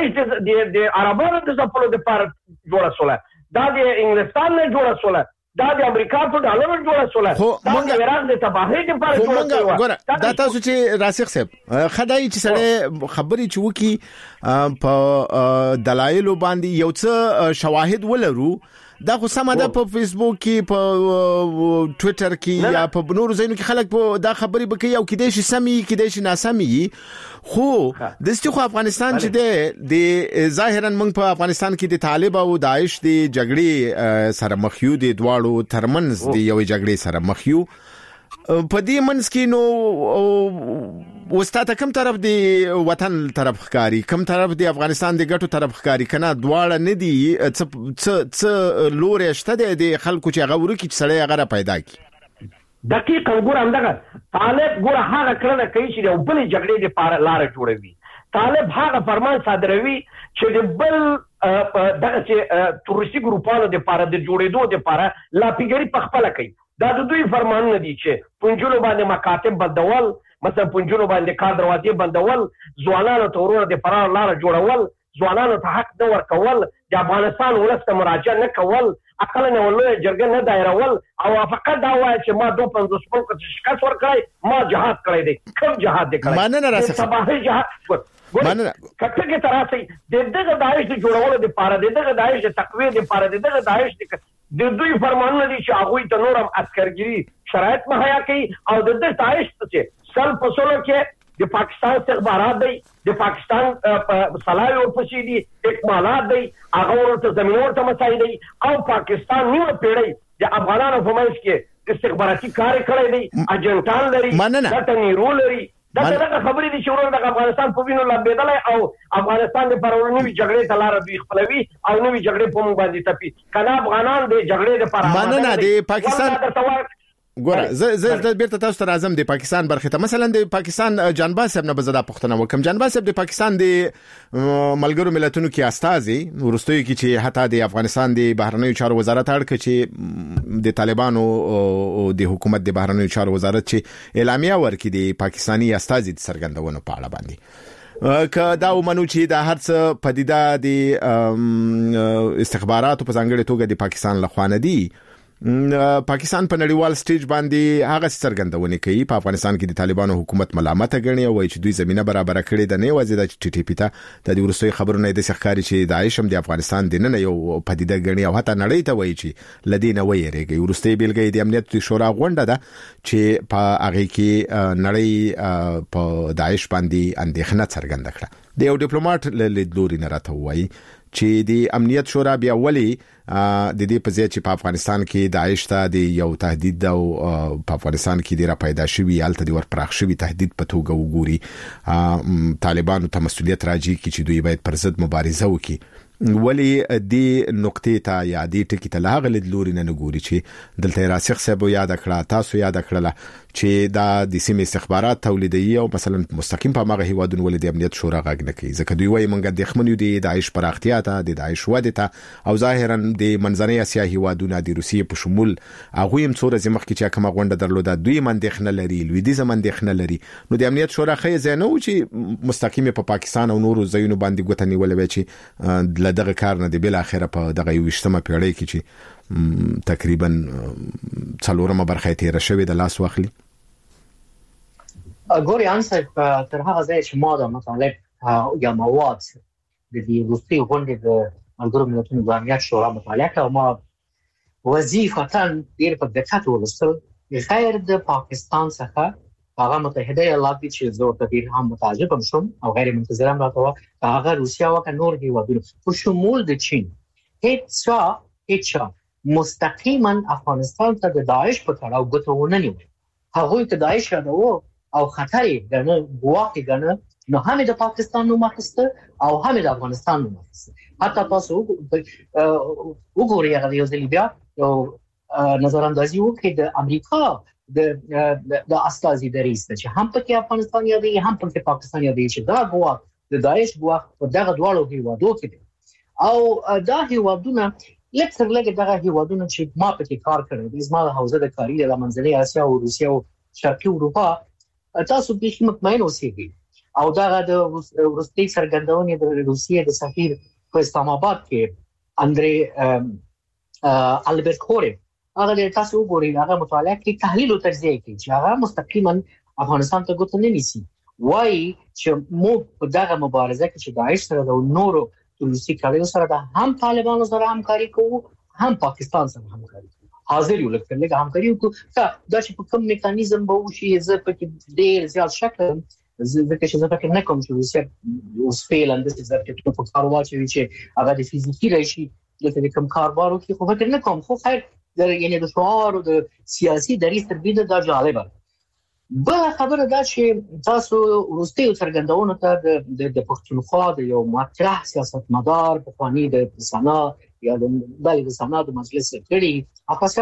د عربانو د ځپلو د پاره جوړه شوله دا د انګلستان نه جوړه شوله دا د امریکا په ډالر جوړه شوله دا د عراق د تباہی د پاره جوړه شوله دا تاسو چې راسخ صاحب خدای چې سره خبري چوکي په دلایل باندې یو څه شواهد ولرو دا خو سم ده په فیسبوک کې په ټوئیټر کې یا په نورو ځایونو کې خلک په دا خبري بکي او کېدې شي سمي کېدې شي ناسمي خو د ستخو افغانستان چې د ظاهرا موږ په افغانستان کې د طالب او داعش د جګړې سره مخیو د دواړو ترمنځ د یو جګړې سره مخیو په دې منځ کې نو وستاته کوم طرف دی وطن طرف ښکاری کوم طرف دی افغانستان دی ګټو طرف ښکاری کنه دواړه نه دی څه لورې شته د خلکو چې هغه ورکی چې سړی هغه پیدا کی دقیق ګور همدغه طالب ګور هغه کړنه کوي چې یو بل جګړې د پاره لار جوړوي طالب هغه فرمان صادروي چې د بل دغه چې تورسي ګروپانو د پاره د جوړېدو د پاره لا پیګری پخپل کوي دا د دوی فرمانونه دي چې پنځونو باندې مکاتب بندول مثلا پنځونو باندې کار دروازې بندول ځوانانو ته ورور د فرار لار جوړول ځوانانو ته حق نه ورکول د افغانستان ولست مراجعه نه کول اقل نه ولې جرګه نه دایرول او فقط دا وایي چې ما 250 پونډ کې شکایت ورکړای ما جهاد کړی دی کوم جهاد دی کړی مانه راځي تباہی جهاد مانه کته کې تراسي دغه داعش د جوړولو لپاره دغه داعش د تقویه لپاره دغه داعش د دوی فرمانونه دي چې هغه ته نورم عسکرګری شرایط مهیا کوي او د داعش څخه سل فصلو کې د پاکستان استخبارات دی د پاکستان سلاوي ورپسې دي اکمالات دی هغه ورته زمينه ورته مساعد دی او پاکستان نیمه پیړۍ د افغانانو په منځ کې استخباراتي کار کړی دی اجنټان لري دته نیرو لري دا خبرې دي چې ورته د افغانستان په وینو لبېدلای او افغانستان د پرونوي جګړې ته لار دوی خپلوي او نوې جګړې په مونږ باندې تپي کنه افغانان د جګړې لپاره مننه د پاکستان ګوره زه بیرته تاسو ته راځم د پاکستان برخه ته. مثلا د پاکستان جانباز صاحب نه بزدا پښتنه وکم. جانباز صاحب د پاکستان د ملګرو ملتونو کې استازي ورستوي کې چې حتی د افغانستان د بهرنیو چارو وزارت اړه چې د طالبانو او د حکومت د بهرنیو چارو وزارت چې اعلامیه ورکړي د پاکستانی استازي د سرګندونو په اړه باندې که دا ومنو چې د هرڅ پدیده د استخباراتو په ځانګړي توګه د پاکستان لخوا نه دي، پاکستان په نړیوال سټیج باندې هغه څرګندونه کوي په افغانستان کې د طالبانو حکومت ملامت غني او چې دوی زمينه برابر کړې ده نه وځي د ټي ټي پی ته د ورسوي خبرونه د ښکاری چې داعش هم د افغانستان د نن یو پدیده غني او حتی نړۍ ته وایي چې لدینه ویریږي. ورسته بیلګې د امنیت شورا غونډه ده چې په هغه کې نړۍ په داعش باندې اندېښنه څرګنده کړه. د یو ډیپلوماټ له لوري نه راته وایي چې د امنیت شورا بیا ولی د دې په ځای چې په افغانستان کې داعش ته د یو تهدید او په افغانستان کې د را پیدا شوی الته د ور پراخ شوی تهدید په توګه وګوري طالبانو ته مسؤلیت راځي چې دوی باید پر ضد مبارزه وکړي. ولی د نقطې ته یا د ټکی ته لاغ لوري نه ګوري چې دلته راسخ صاحب یاد کړه تاسو یاد کړله چې دا د سیمې استخبارات تولیدي او مثلا مستقیم په مغه هیوادونو ولې د امنیت شورا غږ نه کوي ځکه دوی وايي مونږ د خمنیو د داعش پراختیا ته د داعش وده ته او ظاهرا د منځنۍ اسیا هیوادونو د روسیې په شمول هغه هم څوره زمخ کې چې کومه غونډه درلوده دوی مندخنه لري لویدیزه مندخنه لري نو د امنیت شورا خې زینو چې مستقیم په پاکستان او نورو ځایونو باندې ګوتنی ولې چې دغه کار نه دی بل اخره په دغه 20مه پیړۍ کې چې تقریبا څلورمه برخه تیر شوې د لاس واخلي. ګوري انسر تر هغه ځای چې ما د مطالب یا مواد د دې روسي غونډې د ملګرو ملتونو د امنیت شورا مطالعه کوي ما وظیفه ډیر په دقت ولوستل غیر د پاکستان څخه هغه متحده ایالات چې زه ورته ډیر هم متعجب شوم او غیر منتظره هم راته هغه روسیا او نور هیوادونه په شمول د چین هیڅ مستقیما افغانستان ته د داعش په تړاو غوښتنه نه نیولې. هغه ته داعش راو او خطر غنه ګواکې غنه نو هم د پاکستان نوم اخیسته او هم د افغانستان نوم اخیسته. حتی تاسو وګورئ هغه یو ځل بیا یو نظر اندازي وکړئ د امریکا د استازي دریسته چې هم پکې افغانستان یادي هم پکې پاکستان یادي چې دا ګواک د داعش ګواک په دغه دواړو هیوادو کې دي او دا هیوادونه لکه دغه هیوادونه چې ما پکې کار کړی د زما حوزه د کاری د منځنۍ اسیا او روسیا او شرقي اروپا تاسو به مطمئن اوسئ او دا د روسي سرګندونې د روسیې د سفیر په اسلام آباد کې اندري البرت کوري هغه تاسو وګورئ هغه مطالعه کې تحلیل او تجزیه کوي چې هغه مستقیما افغانستان ته ګوت نه نیسي وایي چې مو په دغه مبارزه کې چې داعش سره د نورو روسي کړیو سره د هم طالبانو سره همکاري کوو هم پاکستان سره همکاري کوو حاضر یو لکه همکاري وکړو دا چې په کوم میکانیزم به وشي زه پکې ډېر زیات شک لرم ځکه چې زه فکر نه کوم چې روسیا اوس فعلا د څه په کار واچوي چې هغه د فزیکی راشي د کوم کاروبارو کې خو فکر نه کوم خو خیر یعنی د شعار او د سیاسي دریس تربیه دا جالبه. بل خبره دا چې تاسو روسي څرګندونه ته د پښتونخوا د یو مطرح سیاستمدار په خواني د سنا یا د بلې د سنا د مجلس کړي تاسو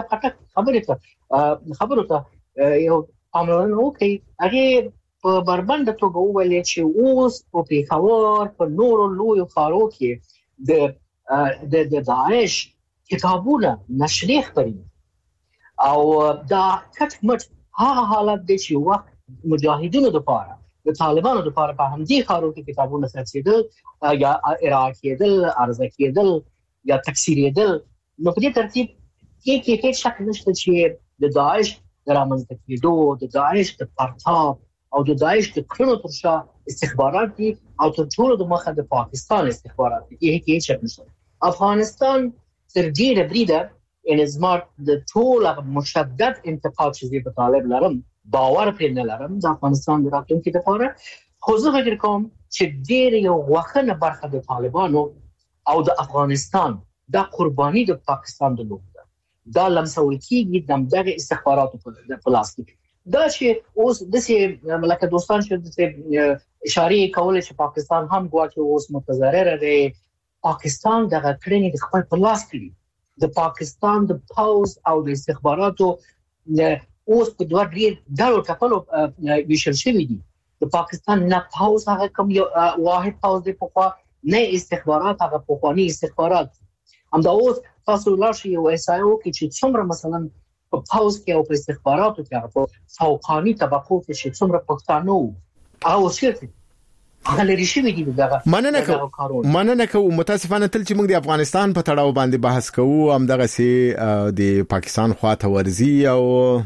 خبره ته یو پاملرنه وکړي هغه په بربند توګه وویل چې اوس په پیښور په نورو لویو ښارو کې د داعش کتابونه نشریح کړي او دا کټ مټ هغه حالت دی چې وخت مجاهدینو لپاره د طالبانو لپاره په همدې ښارو کې کتابونه خرڅېدل یا عراق کېدل ارزه کېدل یا تکثیرېدل نو په دې ترتیب کې هیڅ شک نشته چې د داعش د رامنځته کېدو د داعش د پرتاب او د داعش د کړنو تر شا استخبارات دي او تر ټولو د مخه د پاکستان استخبارات دي هیڅ شک نشته. افغانستان تر ډیره بریده ان زمار د ټول مشدد انتقاد چې په طالب لرم باور پرې نه لرم د افغانستان د راتلونکي لپاره خو زه فکر کوم چې ډیر یو وخت برخه د طالبانو او د افغانستان د قرباني د پاکستان د لوب دا لمسول کېږي د دغه استخباراتو په لاس کې دا چې اوس د ملکه دوستان چې د اشاره کول چې پاکستان هم ګواکې اوس متضرر دی. پاکستان دغه کړنې د خپل په لاس کې د پاکستان د پاوز او د استخباراتو اوس په دوه ډېر ټاکلو ویشل شوی دي. د پاکستان نه پاوز هغه کوم یو واحد پاوز دی په خوا نه استخبارات هغه په خواني استخبارات هم دا اوس تاسو لاشي یو اسایو کې چې څومره مثلا په پاوز کې او په استخباراتو کې هغه فوقاني طبقو کې چې څومره پښتانه او شرکت هغه لري شي دي دغه مننه کوم متاسفانه تل چې موږ د افغانستان په تړاو باندې بحث کوو هم دغه سي د پاکستان خواته ورزي او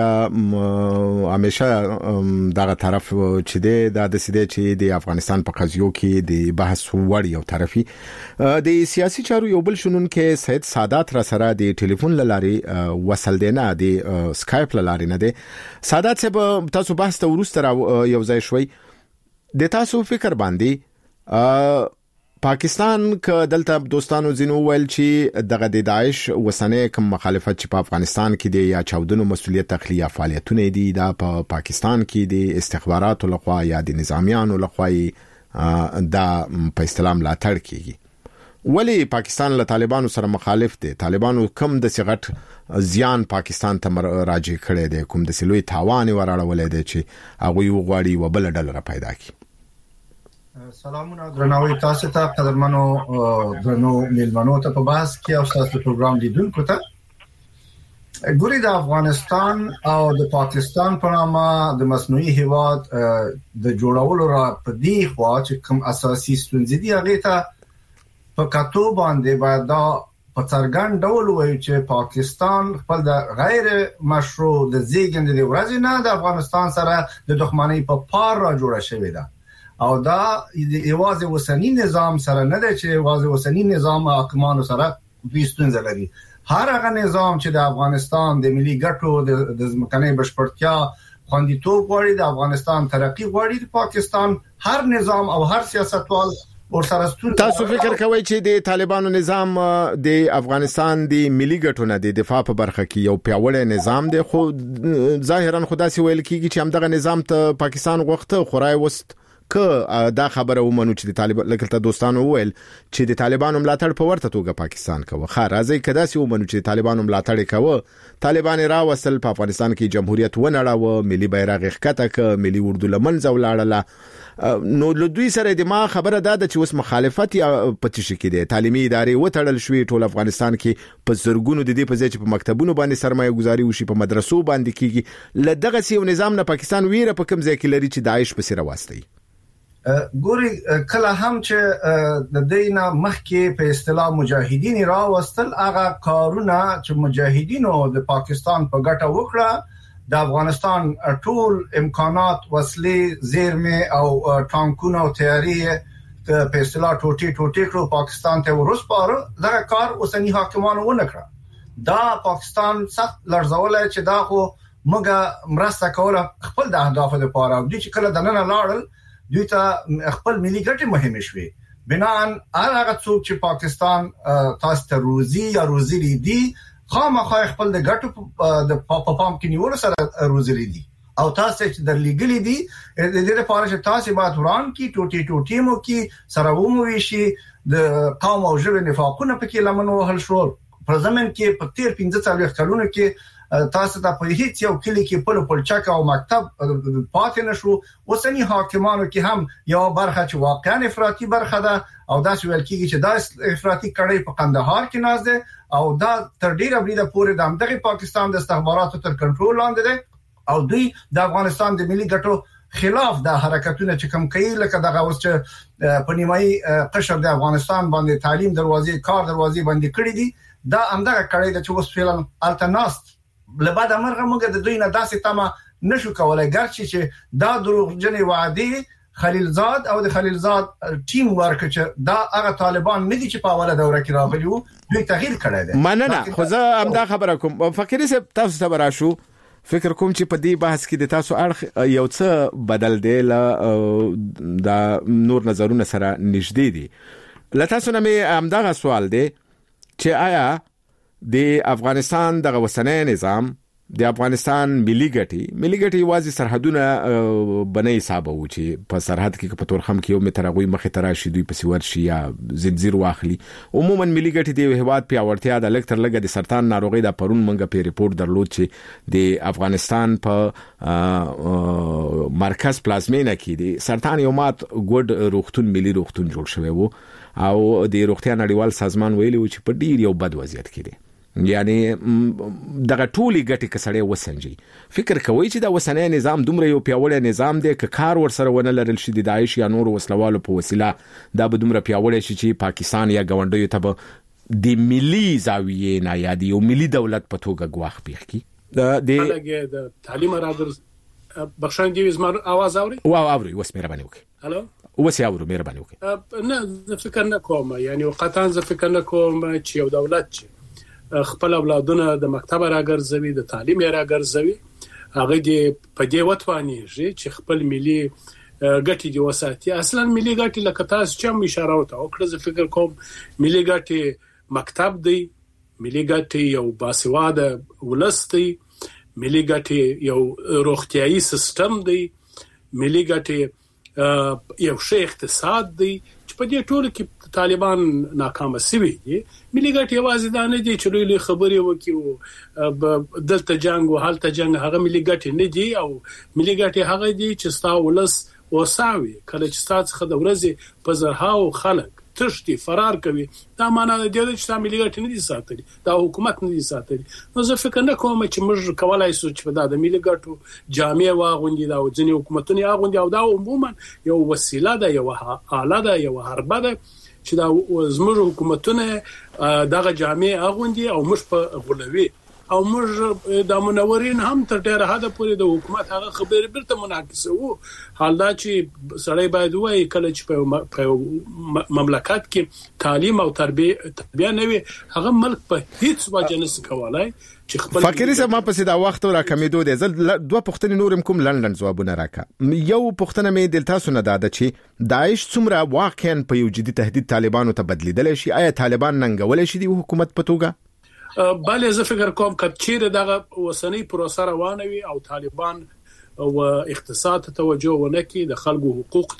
موږ همیشه دغه طرف چې د سیده چې د افغانستان په قضیو کې د بحث وړ یو طرفي د سیاسي چارو یو بل شنن کې سید سادات را سره د ټلیفون لاري وصل دی نه د سکایپ لاري نه دی. سادات صاحب تاسو بحث ته ورسره یو ځای شوي د تاسو فکر باندې پاکستان ک دلته دوستانو زینو ویل چې دغه د داعش وسنه کوم مخالفت چې په افغانستان کې دی یا چاودنو مسولیت تخلیه فعالیتونه دي دا په پاکستان کې د استخباراتو لخوا یا د نظامیانو لخوا دا په اسلام لا تړ کیږي. ولی پاکستان له طالبانو سره مخالف دي؟ طالبانو کوم د سیغت زیان پاکستان ته راځي کړي دي؟ کوم د سلوي تاوان وراړولې دي چې هغه وغواړي وبل ډل را پیدا کی؟ سلامونه درناوي تاسو ته قدرمنو درنو میلمنو ته په بحث کې او تاسو پروګرام لیدونکو ته. ګوري د افغانستان او د پاکستان په نامه د مصنوعي هیواد د جوړولو را پدې خوا چې کوم اساسي ستونزې دي هغه ته په کاتو باندې باید دا په څرګند ډول وایي چې پاکستان خپل د غیر مشروع د زیږند د ورځې نه د افغانستان سره د دښمنۍ په پار را جوړه شوې ده او دا یوازې وسنی نظام سره نه دی چې یوازې وسنی نظام حکومانو سره وستونځ لري. هر هغه نظام چې د افغانستان د ملي ګټو د ځمکنۍ بشپړتیا خوندیتوب غواړي د افغانستان ترقی غواړي د پاکستان هر نظام او هر سیاستوال تاسو فکر کوئ چې د طالبانو نظام د افغانستان د ملي ګټو نه د دفاع په برخه کې یو پیاوړی نظام دی خو ظاهرا خدا سي ویل کیږي چې همدغه نظام ته پاکستان غوښته خورای وست که دا خبره ومنو چې د طالبان لکه دوستانو ویل چې د طالبانو ملاتړ په ورته توګه پاکستان کوي خا راځي کدا سي ومنو چې طالبانو ملاتړ کوي طالبان را وصل په افغانستان کې جمهوریت ونړاوه ملي بیرغ ښکته ک ملي اردو لمنځه ولاړله نو له دوی سره د ما خبره ده چې اوس مخالفت یا پاتې شي کېده تعلیمي ادارې وټړل شوې ټول افغانستان کې په زرګونو د دې په ځای چې په مکتبونو باندې سرمایه گزاري وشي په مدرسو باندې کېږي لدغه سی نظام نه پاکستان ویره په کوم ځای کې لري چې داعش په سره واسطي. ګوري کله هم چې د دینه مخکې په اصطلاح مجاهدین را وستل هغه کارونه چې مجاهدینو د پاکستان په ګټه وکړه د افغانستان ټول امکانات وسلې زیرمه او ټانکونه او تیاری په اصطلاح ټوټي کړو پاکستان ته ورسپاره دا کار اوسنی حاکمانو ونکړه دا پاکستان سخت لړزولای چې دا خو موږ مرسته کوله خپل د اهداف لپاره دوی چې کله دننه لاړل دوی ته خپل ملي ګټې مهمه شوي بنان هغه څوک چې پاکستان تاسو ته روزي یا روزي لري خامخا خپل د ګټو د پام کې نیول سره روزي لري او تاسو چې درلېګلې دي د دې لپاره چې تاسو باید وران کې ټوټي مو کې سره وموي شي د قوم او ژبه نفاقونه پکې لمنو وهل شو پر زمين کې په تیر 15 کلونو کې تاسو ته په هیڅ یو کلی کې په چک او مکتب پاتې نشو وسنی حاکمانو کې هم یو برخه چې واقعا افراطي برخه ده او دا چې ویل کېږي چې دا افراطي کړي په قندهار کې ناز ده او دا تر ډیره بریده پورې د دغه پاکستان د استخباراتو تر کنټرول لاندې ده او دوی د افغانستان د ملي ګټو خلاف د حرکتونو چې کوم کوي لکه دغه اوس چې په نیمایي قشر د افغانستان باندې تعلیم دروازې کار دروازې باندې کړې دي دا همدغه کړي د چې اوس فعلا التناست لبعد امرغه موږ د دوی نه داسې تمه نشو کولای ګرچې چې دا دروغجنې وعده خلیلزاد او د خلیلزاد ټیم ورک چې دا هغه طالبان نه دي چې په اوله دوره کې راغلي وو دوی تغییر کړی دی مننه خو زه همدا خبره کوم فقيري صاحب تاسو ته راشو فکر کوم چې په دې بحث کې د تاسو اړخ یو څه بدل دی دا نور نظرونه سره نږدې دي لته تاسو نه مې همدا سوال دی چې آیا د افغانستان د وسنۍ نظام د افغانستان ملي ګټي واځي سرحدونه بنې حساب وو چې په سرحد کې په تورخم کې یو مترغوي مخه تراشي دوی په سیور شي یا زنجیر واخلي. عموما ملي ګټي د هیواد په اورتیا د الکتر لګه د سرطان ناروغي د پرون منګه په ریپورت درلود چې د افغانستان په مرکز پلازمینه کې د سرطان یو مات ګډ روغتون ملي روغتون جوړ شوی وو او د روغتیا نړیوال سازمان ویلي و چې په ډیر یو بد وضعیت کې دی. یعنی دغه ټولي ګټي کسړې وسنجي. فکر کوي چې دا وسنۍ نظام دومره یو پیاوړی نظام دی که کار ورسره ونه لرل شي د داعش یا نور وسلوالو په وسیله دا به دومره پیاوړی شي چې پاکستان یا ګاونډیو ته د ملي زاویې نه یا د یو ملي دولت په توګه ګواښ پیښ کی. د تعلیم رادر بخښنه دی زما आवाज اوري اوري وس مهرباني وکړئ. هالو وس اورو مهرباني وکړئ. نه فکر نه کوم یعنی قطعا فکر نه کوم چې یو دولت خپل اولادونه د مکتب راګرځوي د تعلیم راګرځوي هغه دې په دې وتوانیږي چې خپل ملي ګټي دی وساتي. اصلا ملي ګټي لکه تاسو چې اشاره وکړه زه فکر کوم ملي ګټي مکتب دی، ملي ګټي یو باسواده ولست دی، ملي ګټي یو روغتيایي سیستم دی، ملي ګټي یو ښه اقتصاد دی چې په دې ټولو کې طالبان ناکام شوي دي. ملي ګټي یوازې دا نه دي چې لوی خبرې وکړي دلته جنگ او هلته جنگ، هغه ملي ګټي نه دي او ملي ګټي هغه دي چې ستا ولس وساوي کله چې تاسو خد ورځي په زرهاو خلک تشتي فرار کوي. دا معنی دی چې ملي ګټي نه دي ساتلي، دا حکومت نه دي ساتلي. نو زه فکر نه کوم چې موږ کولای شو چې د ملي ګټو جامع واغوندي دا ځینې حکومتونه واغوندي او دا عموما یو وسیله ده، یو آله ده، یو حربه ده چې دا زموږ حکومتونه دغه جامع اغوندي او موږ په غولوي او موږ د منورین هم تر ډیره حد پورې د حکومت هغه خبرې برته منعکسه وو. حال دا چې سړی باید وایي کله چې په مملکت کې تعلیم او تربیه نه وي هغه ملک په هیڅ وجه نشي کولای چې خپل فقيري سم په سیده وخت را کمیدو دي. زل دوه پښتني نورم کوم لندن ځوابونه راکا. یو پښتنه مې دلته سونه داده چې داعش څومره واقعا په یو جدي تهدید طالبانو ته بدلیدل شي. آیا طالبان ننګول شي د حکومت په توګه؟ بله زه فکر کوم کچیر دغه وسنۍ پروسه روانه وي او طالبان او اقتصاد توجه ونکي، د خلکو حقوق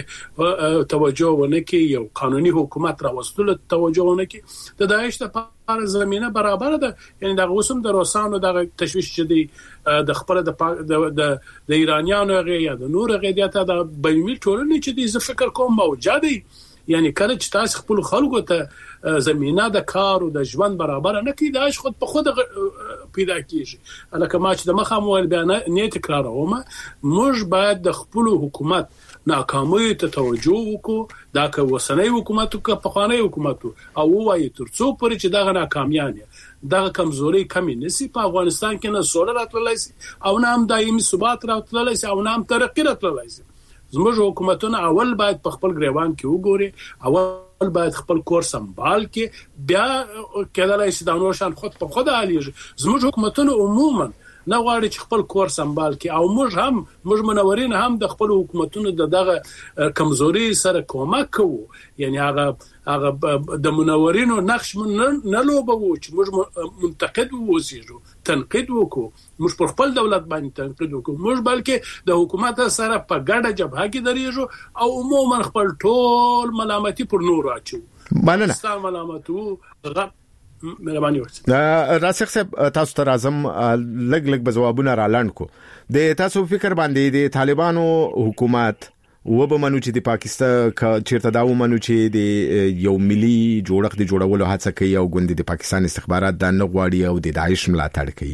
توجه ونکي، یو قانوني حکومت راوستلو توجه ونکي، د داعش لپاره زمينه برابر ده. یعنی د غوسم د روسانو د تشويش چې دی د خپل د ایرانیانو غي یا د نور غیدیاته د بینالمللي ټولنې چې دی زه فکر کوم موجوده دي. یعنی کله چې تاسو خپل خلکو ته زمينه د کار او د ژوند برابر نه کړي داعش خود په خود پیدا کیږي. الکه ما چې د مخامول بیان نه تکراروم، موږ باید د خپل حکومت ناکامۍ ته توجه وکړو. دا که وسنۍ حکومت او که پخوانی حکومت او وایي ترڅو پرې چې دا ناکامیان دغه کمزوري کمی نسی په افغانستان کې نه سوله راتللی سي او نه هم دایمي ثبات راتللی سي او نه هم ترقی راتللی سي. زموږ حکومتونه اول باید په خپل گریوان کې وګوري، اول باید خپل کور سمبال کې، بیا کېدلای شي دا نور شان خود په خود حالیږي. زموږ حکومتونه عموما نه غواړي چې خپل کور سمبال کې او موږ منورین هم د خپل حکومتونو دغه کمزوري سره کومک کوو. یعنی هغه د منورینو نقش نه لوبو چې موږ منتقد ووسیږو، تنقید وکړو، موږ پر خپل دولت باندې تنقید وکړو، موږ بلکې د حکومت سره په ګډه جبهه کې درېږو او عموما خپل ټول ملامتي پر نور اچو. مننه. ستاسو ملامتو مهرباني وکړئ. راسخ صاحب تاسو ته راځم لګ به جوابونه را لاند کو. د تاسو فکر باندې د طالبانو حکومت و به منو چې د پاکستان چیرته دا و منو چې د یو ملي جوړښت د جوړولو هڅه کوي او ګوند د پاکستان استخبارات د نه غواړي او د داعش ملاتړ کوي.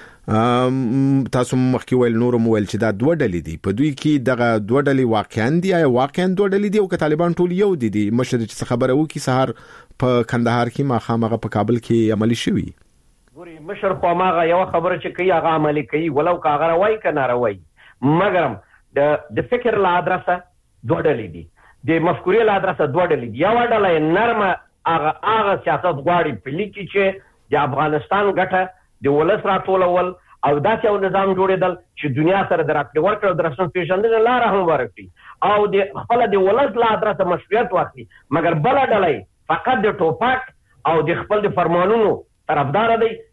تاسو مخکې ویل نورم ویل چې دا دوه ډلې دي، په دوی کې دغه دوه ډلې واقعا دي، یا واقعا دوه ډلې دي او که طالبان ټول یو دي؟ مشر چې خبره وکي سهار په کندهار کې ماخامغه په کابل کې عملی شوی. ګوري مشر خو ماغه یو خبره چې کوي هغه عملی کوي ولو کاغه راوي کنه راوي، مګرم د فکر لا ادرسه دوه ډلې دي، د مفکورې لا ادرسه دوه ډلې دي. یو ډله نرمه هغه سیاست غواړي په لیکي چې د افغانستان ګټه د ولس راټولول او داسې یو نظام جوړېدل چې دنیا سره د راکړې ورکړې او د رسم پیژندنې لاره هم ورکړي او د خپل د ولس لا ادرسه مشروعیت واخلي. مګر بله ډله فقط د ټوپک او د خپل د فرمانونو طرفدار دی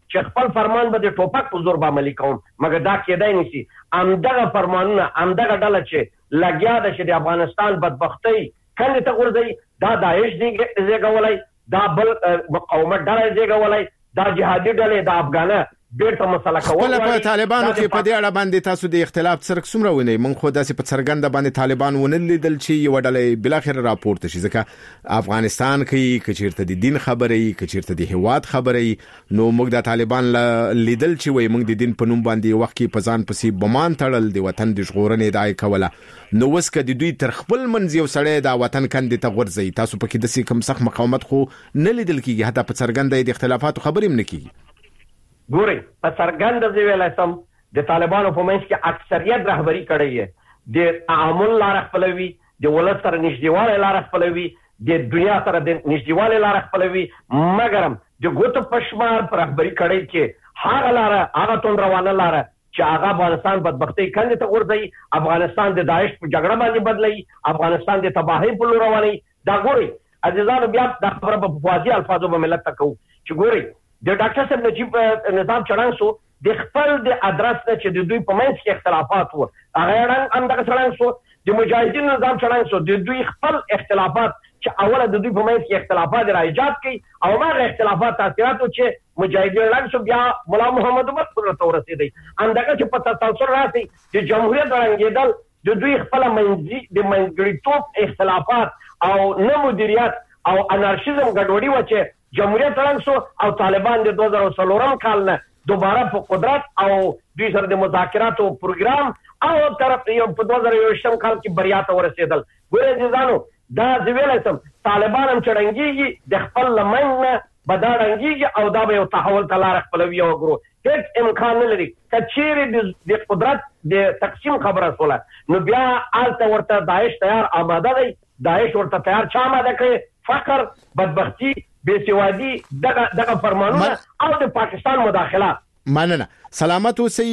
چې خپل فرمان به د ټوپک په زور عملي کوم مګر دا کېدای نشي همدغه فرمانونه همدغه ډله چې لګیا ده چې د افغانستان بدبختۍ کله ته ورځي دا داعش دی زیږولای دا بل مقاومت ډله زیږولای دا جهادي ډله د افغانه بیرته مسله کول په طالبانو کې په دې اړه باندې تاسو د اختلاف څرک څومره ونی من خو داسې په څرګنده باندې طالبان ونه لیدل چې یو ډله بل اخر راپورته شي ځکه افغانستان کې کچیرته د دین خبرې کچیرته د هواد خبرې نو موږ د طالبان لیدل چې وای موږ د دین په نوم باندې وخت کې پزان پسې بمان تړل د وطن د ژغورنې دای کوله نو وسکه د دوی تر خپل منځ یو سړی د وطن کندې ته ورځي تاسو پکې د سې کم سخت مقاومت خو نه لیدل کیږي حتی په څرګنده د اختلافاتو خبرې هم نه کیږي ګوري په څرګنده دی ویلای سم د طالبانو په منځ کې اکثریت رهبری کړی دی د تعامل لار خپلوي د ولس سره نږدېواله لار خپلوي د دنیا سره د نږدېواله لار خپلوي مګر د ګوتو پښمار پر رهبری کړی چې هغه لار هغه تون روانه لار چې هغه افغانستان بدبختۍ کندې ته ورځي افغانستان د داعش په جګړه باندې بدلي افغانستان د تباہی په لور رواني دا ګوري عزیزانو بیا د خبره په فوازي الفاظو به ملت تکو چې ګوري د ډاکټر صاحب نجیب نظام چړان سو د خپل د ادرس نه چې د دوی په منځ کې اختلافات وو هغه هم دغه چړان سو د مجاهدین نظام چړان سو د دوی خپل اختلافات چې اوله د دوی په منځ کې اختلافات را ایجاد کړي او هغه اختلافات تاثیرات چې مجاهدین لاندې سو بیا مولا محمد عمر پر ورسېدي اندغه چې په تسلسل راځي د جمهوریت رنګیدل د دوی خپل منځي د منځګړیتوب اختلافات او نه مدیریت او انارشیزم ګډوډي و چې جمهوریت رنګ سو او طالبان د 2003 کال نه دوباره په قدرت او دوی سره د مذاکراتو پروګرام او طرف یو په 2020 کال کې بریا ته ورسېدل ګورې ځانو دا ویلای سم طالبان هم چړنګيږي د خپل لمنه بداړنګيږي او دا به یو تحول تلار خپلوي او ګرو هیڅ امکان نه لري کچېره د قدرت د تقسیم خبره سوله نو بیا آلته ورته داعش تیار آماده دی داعش ورته تیار چا آماده کړي فقر بدبختی بسوادي دغه فرمانونه او د پاکستان مداخله مننه سلامت اوسئ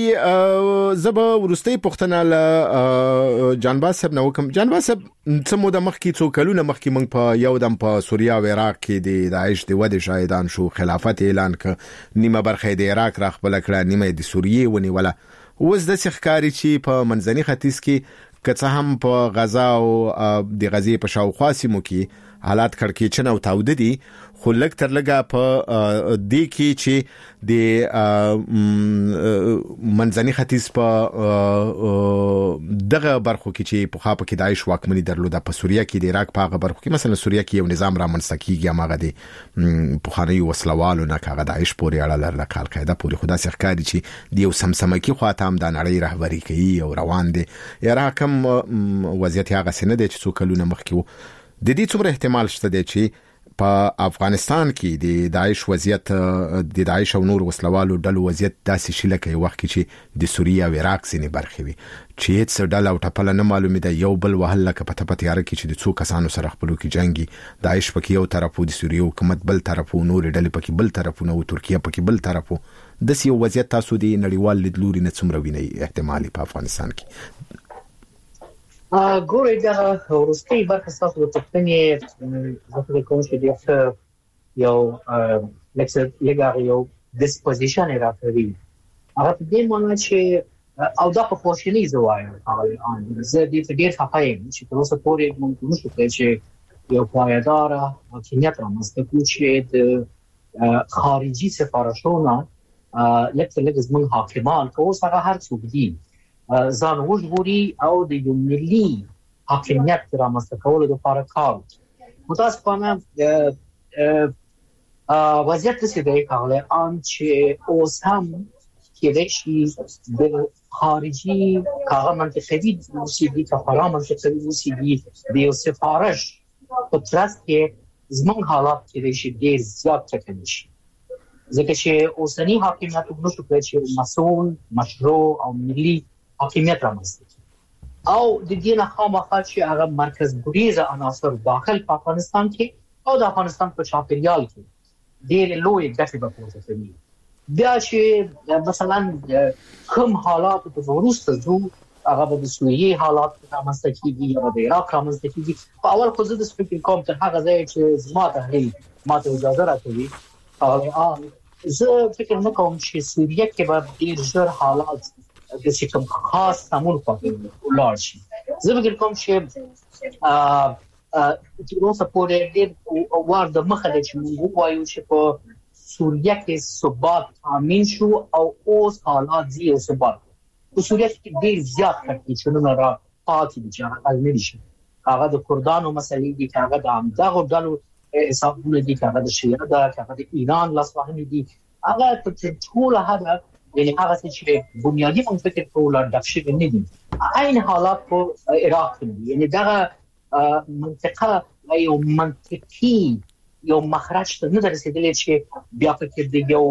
زب ورستي پښتنه ل جانباز صاحب نو کوم جانباز صاحب څه موده مخکې څو کلونه مخکې موږ په یو دم په سوریا او عراق کې د داعش د وده شاهدان شو خلافت اعلان ک نیمه برخه د عراق را خپل کړه نیمه د سوریې ونیوله اوس د ښکاری چې په منځني ختیځ کې کڅه هم په غزا او د غزې په شاوخوا سیمو کې حالات کړکېچن او تاوده دي خو لږ تر لږه په دې کې چې د منځني ختیځ په دغه برخو کې چې په خاپه کې داعش واکمني درلوده په سوریه کې د عراق په هغه برخو کې مثلا سوریه کې یو نظام را منځ کیږي هغه د بخاري وسلوالو نه کاغه داعش پورې اړه لرله القاعده پورې خدا سي ښکاری چې د یو سمسمکی خواته هم د نړۍ رهبری کوي او روان دي عراق هم وضعیت هغه سینه دي چې څو کلونه مخکې د دې څومره احتمال شته دی چې په افغانستان کې د داعش وضعیت د داعش او نور وسلوالو ډلو وضعیت داسې شي لکه وخت کې چې د سوریه او عراق سینې برخې وي چې هیڅ ډله او ټپله نه معلومه ده یو بل وهل لکه په تیار کې چې د څو کسانو سره خپلو کې جنگي داعش پکې یو طرف او د سوریه حکومت بل طرف او نور ډلې پکې بل طرف او ترکیه پکې بل طرف د سی وضعیت تاسو د نړیوال لیدلوري نه څومره ویني احتمالي په افغانستان کې ګورې دا ورستي برخه تاسو د پښتنې زه کوم چې د یو لکه یو ډیسپوزیشن راځي هغه په دې معنی چې او دا په خوشالي زوایم هغه زه دې ډېر خفایم چې تر اوسه پورې موږ نشو کولای چې یو پایدار حاکمیت رامنځته کړو چې د خارجي سفارشونو لکه زموږ حاکمان که اوس هغه هر څوک دي ځان وژغوري او د یو ملي حاکمیت رامنځته کولو لپاره کار متاسفانه وضعیت څه دی کاله ان چې اوس هم کېدای شي د خارجي کار منتخبي موسیقي کفاره منتخبي موسیقي د یو سفارش په ترڅ کې زموږ حالات کېدای شي ډېر زیات ټکني شي ځکه چې اوسنی حاکمیت نشو کولای چې مسؤل مشروع او ملي حاکمیت رامنځته او د دې نه خامخا چې هغه مرکز ګریزه عناصر داخل په افغانستان کې او د افغانستان په چاپیریال کې ډېر لوی ګټې به پورته کوي بیا چې مثلا کوم حالات په وروسته جو هغه د سوریې حالات رامنځته کیږي یا د عراق رامنځته کیږي په اول خو زه د سپیکر کوم تر هغه ځای چې زما ته اجازه راکوي او زه فکر نه کوم چې سوریه کې به ډیر ژر حالات د کوم خاص سمون پاتې ولر شي. زه فکر کوم چې نو سپورټ ډیر وار د مخه چې موږ وایو چې په سوریه کې ثبات امین شو او اوس حالات زیات ثبات په سوریه کې ډیر زیات تکلیفونه را پاتې دي چې حل نه شي. هغه د کردانو مسلې دي، هغه د امدغه ډلو حسابونه دي، هغه د شیعه ده، هغه د ایران لاسوهنې دي، هغه ټول هغه یعنی هغه چې بنیادی موږ فکر کوو د دفشي نه دي. عین حالات په عراق کې دي. یعنی دغه منطقه یو منطقي یو مخرج ته نه رسیدلی چې بیا فکر دی یو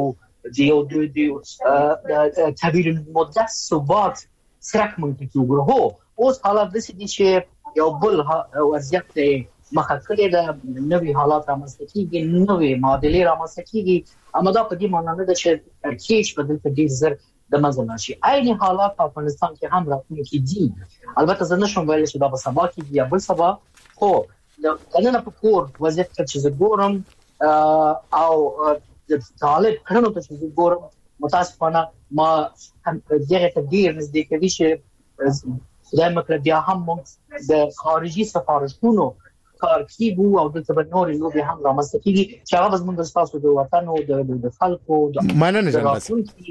طویل المدت ثبات سرک منطقي وګورو. اوس حالات د دې چې یو بل وضعیت مخه کړی د نوې حالات رامنځته کیږي، نوې معادلې رامنځته کیږي، اما دا په دې معنی نه ده چې ترکیش بدل په ډیر زر د منځ شي. عین حالات په افغانستان کې هم راتلونکي دي. البته زه نشم ویلی چې دا به سبا کېږي یا بل سبا، خو کنه په کور وضعیت چې زه ګورم او د طالب کړنو ته چې زه ګورم متاسفانه ما دغه تدبیر نزدې کوي چې خدای مکړه بیا هم موږ د خارجي سفارشونو کار کیږي او د تبنور نو به هم رامنځته کیږي چې هغه زموږ د تاسو د وطن او د خلکو د مننه جناب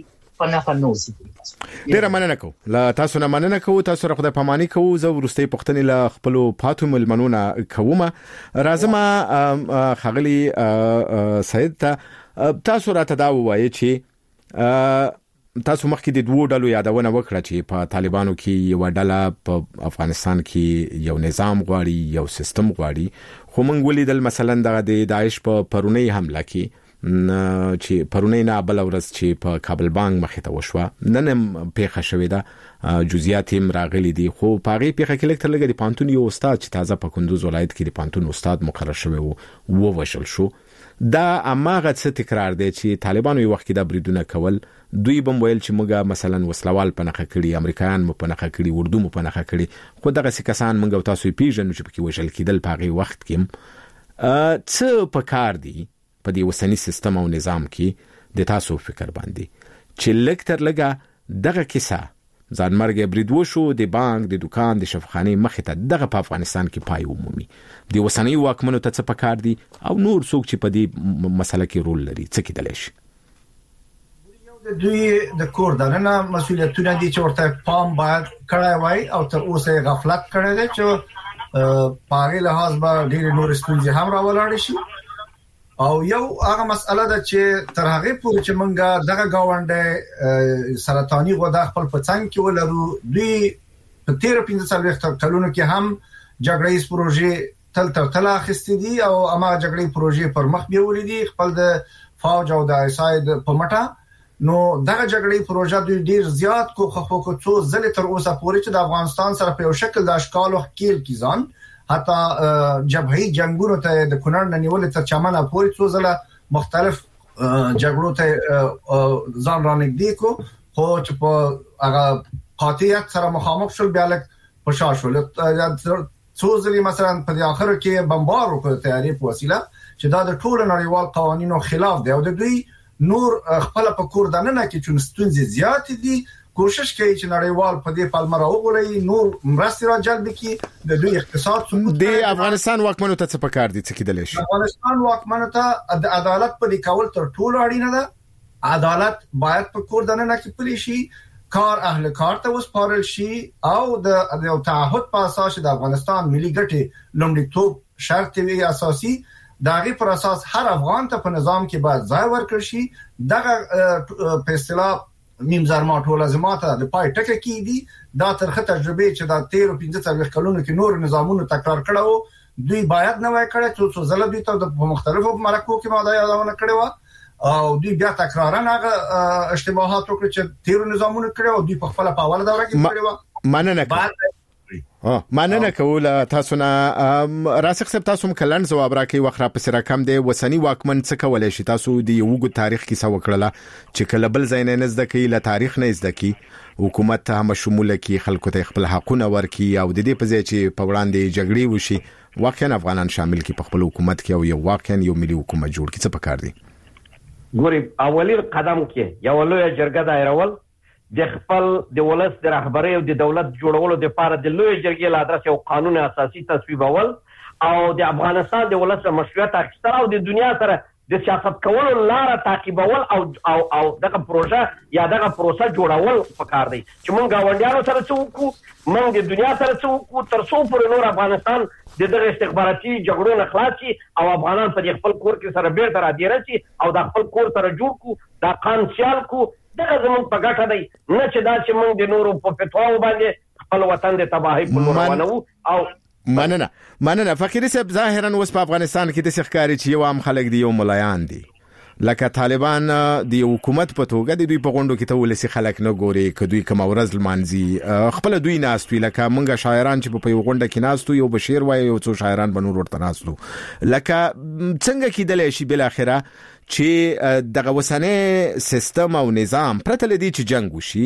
ډیره مننه کوم لا تاسو نه مننه کوم. تاسو را خدای پاماني کوم. زه ورستۍ پښتنې لا خپل پاتو ملمنونه کوم. راځم خغلی سید ته تاسو را ته دا وایي چې تاسو مخکې د دوه ډلو یادونه وکړه چې په طالبانو کې یو ډله په افغانستان کې یو نظام غواړي، یو سیستم غواړي، خو موږ ولیدل مثلا د داعش په پرونی حمله کې چې پرونی نه بل ورځ چې په کابل بانک مخې ته وشوه، نن پیښه شوې ده، جزئیات هم راغلي دي، خو په هغه پیښه کې لکه لګي پانتون یو استاد چې تازه په کندوز ولایت کې د پانتون استاد مقرر شوی وو وشل شو. دا اماغه څه تکرار دی چې طالبانو یو وخت دا بریدونه کول، دوی بم ویل چې موږ مثلا وسلوال پنهخه کړي، امریکایان مو پنهخه کړي، اردو مو پنهخه کړي، خو دغه کسان موږ تاسو پیژنو چې پکې وشل کېدل په هغه وخت کې څه په کار دي په دې وسنی سیستم او نظام کې د تاسو فکر باندې چې لکتر لګه دغه کیسه ځانمرګ برید وشو د بانک د دکان د شفخانه مخې ته دغه په افغانستان کې پای عمومي د وسنی واکمنو ته څه پکار دي او نور څوک چې په دې مسله کې رول لري څه کېدلی شي؟ دوی د کور دننه مسؤلیتونه دي چې ورته پام باید کړای وای او تر اوسه غفلت کړی دی چې پاره لحاظ به ډېر نور ستونزې هم راولاړ شي. او یو هغه مسأله ده چې تر هغه پورې چې مونږه دغه گاونډي سرطاني غوډه خپل پڅنګ کې ولرو، دوی په 13-15 کلونو کې هم جګړې پروژې تل اخیستې دي او اما جګړې پروژې پر مخ بیولې دي خپل د فوج او د اساید په مټه. نو دغه جګړې پروژه دوی ډیر زیات خو څو ځله تر اوسه پورې چې د افغانستان سره په یو شکل د اشکال او کېل کې ځان حتی جبهي جنگونو ته د کونړ نه نیول تر چمن پورې څو ځله مختلف جګړو ته ځان رانږدې کو، خو چې په هغه قاطعیت سره مخامخ شول بیا لک پښا شول. څو ځله مثلا په اخر کې بمبار وکړ تیاری په وسیله چې دا د ټول نړیوال قوانینو خلاف دی او د دوی نور خپل په کور دننه کې چې ستونزې زیات دي کوشش کوي چې نړیوال په دې پالمر اوغړي نور مرستې را جلب کړي د دوی اقتصاد ثبوت دی. افغانستان واکمنو ته څه پکار دي څه کېدلی شي؟ افغانستان واکمنو ته د عدالت په لیکول تر ټولو اړینه ده. عدالت باید په کور دننه کې پلي شي، کار اهل کار ته وسپارل شي او د تعهد په اساس د افغانستان ملي ګټې لومړیتوب شرط وي اساسي. داغي پر اساس هر افغان ته په نظام کې باید ځای ورکړ شي. دغه په اصطلاح نیم زرما ټول لازمات د پای ټکه کې دي. دا ترخه تجربه چې دا 13-15 کلونو کې نور نظامونو تکرار کړو دوی باید نه وای کړی څو ځله دوی ته د مختلفو مرکو کې ماده یادونه کړو او دوی بیا تکرارن هغه اشتباهات وکړي چې تیر نظامونو کړو دوی په خپل په اوله دوره کې کړو. مننه کوله تاسو نه راسخ صاحب. تاسو مکلن جواب راکې وخره په سره کم دی وسنی واکمن څه کولای شي؟ تاسو دی یوګو تاریخ کې څه وکړه چې کله بل ځای نه نزد کې له تاریخ نه نزد کې حکومت ته هم شموله کې خلکو ته خپل حقونه ورکي او د دې په ځای چې په وړاندې جګړې وشي واقعا افغانان شامل کې په خپل حکومت کې او یو واقعا یو ملي حکومت جوړ کې څه پکار دي؟ ګوري اولین قدم کې یو لوی جرګه دایرول د خپل د ولس د رهبرۍ او د دولت جوړولو لپاره د لوی جرګې لادرس یو قانون اساسي تصویبول او د افغانستان د ولس مشروعیت اخیستل او د دنیا سره د سیاست کولو لار تعقیبول او دغه پروژه یا دغه پروسه جوړول پکار دی چې موږ غونډیانو سره څه وکړو موږ د دنیا سره څه وکړو تر څو پر نور افغانستان دغه استخباراتي جګړو نه خلاص شي او افغانان په خپل کور کې سره بیرته را دي راشي او د خپل کور سره جوړ کو دا قانونسیال کو دغه زموږ په ګټه دی نه چې دا چې موږ د نورو په فتواو باندې خپل وطن د تباہي په لور روانو او مننه فقیر صاحب ظاهرا اوس په افغانستان کې د ښکاری چې یو عام خلک دی یو ملایان دي لکه طالبان د حکومت په توګه د دوی په غونډو کې ته ولسی خلک نه ګوري کدوې کوم ورځ لمانځي خپل دوی ناستوي لکه مونږه شاعران چې په یو غونډه کې ناستو یو بشیر وای یو څو شاعران بنور ورته ناستو لکه څنګه کېدلی شي بل اخره چې دغه وسنه سیستم او نظام پرته لدی چې جنگ وشي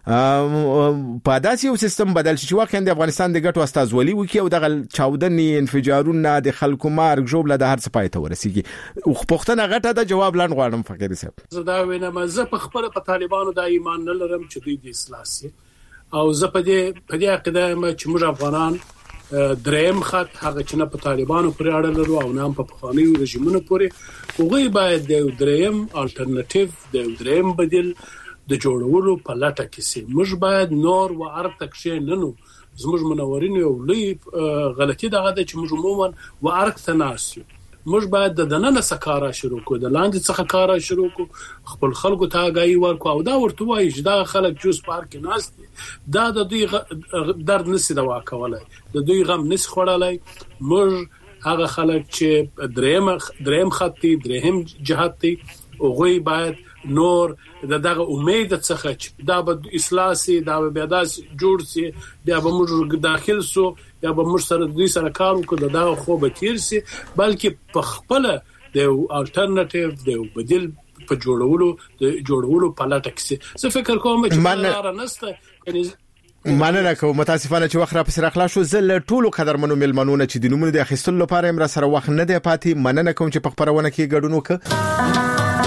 په داسې یو سیستم بدل شي چې واقعا د افغانستان د ګټو استازولي وکي او د چاودنې انفجارونه د خلکو مارګ جوړ له هر څه پای ته ورسیږي او پښتنه غټه د جواب لاند غواړم فقیر صاحب زه دا وینم زه په خپل په طالبانو د ایمان نه لرم چې دوی د اصلاحي او زه په دې عقیده چې موږ افغانان دریم خط هغه چې نه په طالبانو پورې اړه لرو او نه په پخوانیو رژیمونو پورې هغوی باید د دریم الټرنیټیو د دریم بدیل د جوړولو په لټه کې سي موږ باید نور و ارګ تکشې نه نو زموږ منورین یو لوی غلطي دغه چې موږ عموما و ارګ تناسو موږ باید د دننه سکارا شروع کو د لاندې څخه کارا شروع کو خپل خلکو ته غاي ورکو او دا ورته وایي چې دا خلک جوس پارک ناس دا د دوی درد نسی دوا کولای د دوی غم نس خړلای موږ هغه خلک چې دریم خطي دریم جهاتي او غوي باید نور دغه امید څخه چې دا به اصلاح سي دا به بیا داس جوړ سي بیا به موږ داخل سو یا به موږ سره دوی سره کار وکړو دا خو به تیر سي بلکې په خپل د الټرنیټیو د بدیل په جوړولو په لټه کې سي زه فکر کوم چې لار نشته مننه کوم متاسفانه چې وخت را پسې راخلا شو زل ټولو قدرمنو ملمنونه چې د نومونو د اخیستلو لپاره امر سره وخت نه دی پاتې مننه کوم چې په خبرونه کې ګډون وکړ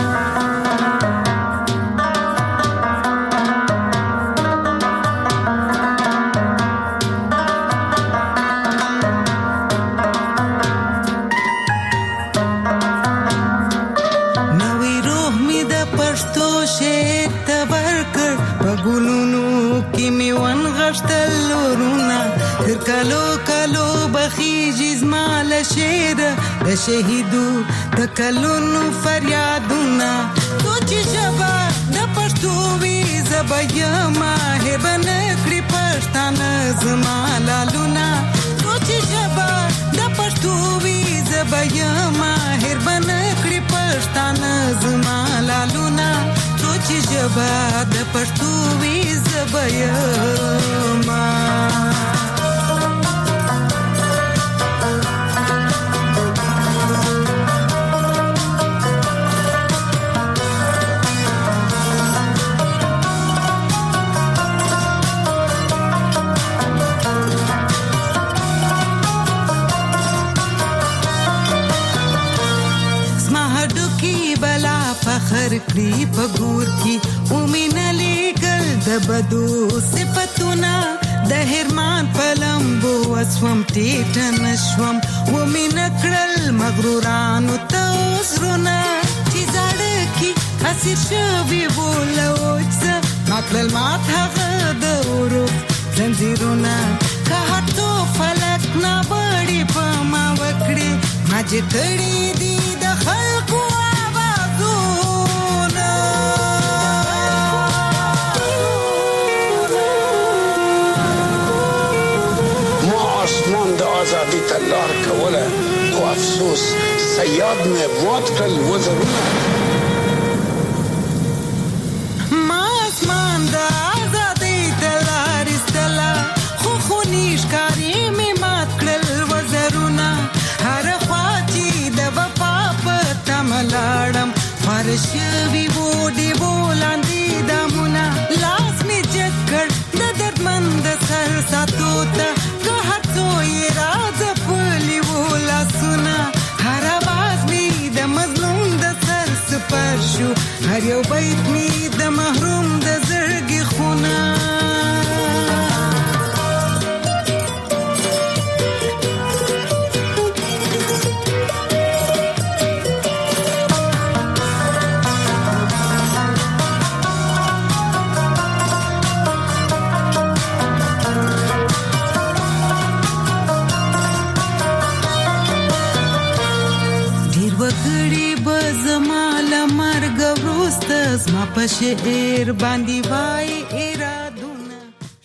کلو بخیجی زمال شیر د شهیدو د کلونو فریادونه تو چې شبا د پښتو وی زبیا ماه بنکړي پښتانه زمالالونه تو چې شبا د پښتو وی زبیا ماه بنکړي پښتانه زمالالونه تو چې شبا د پښتو وی زبیا ما فخر کړی په ګور کې اومینه لګل د بدو صفاتونه د هرمان پلمبو وسوم ټیټ نشوم اومینه کړل مغرورانو توسرونه چې زړه کې اسیر شوی بولوځ ناکل مات هغه د ورو زنجیرونه که هټو فلک نه بړي په ما وکړي ما چې کړی دي د خلکو آزادی تلار کوله خو افسوس سیاد مې مات کړل وزرونه ما اسمان د آزادی تلار استلا خو خونیش کاری مې مات کړل وزرونه هر خوا چې د وفا په تملاړم فرش وی وډي بولاندې دمونه لاس می چکړ د دردمند سر ساتو ته که هڅو یې راز پلی ولا سنا هر आवाज می د مظلوم د سر شعر باندې وای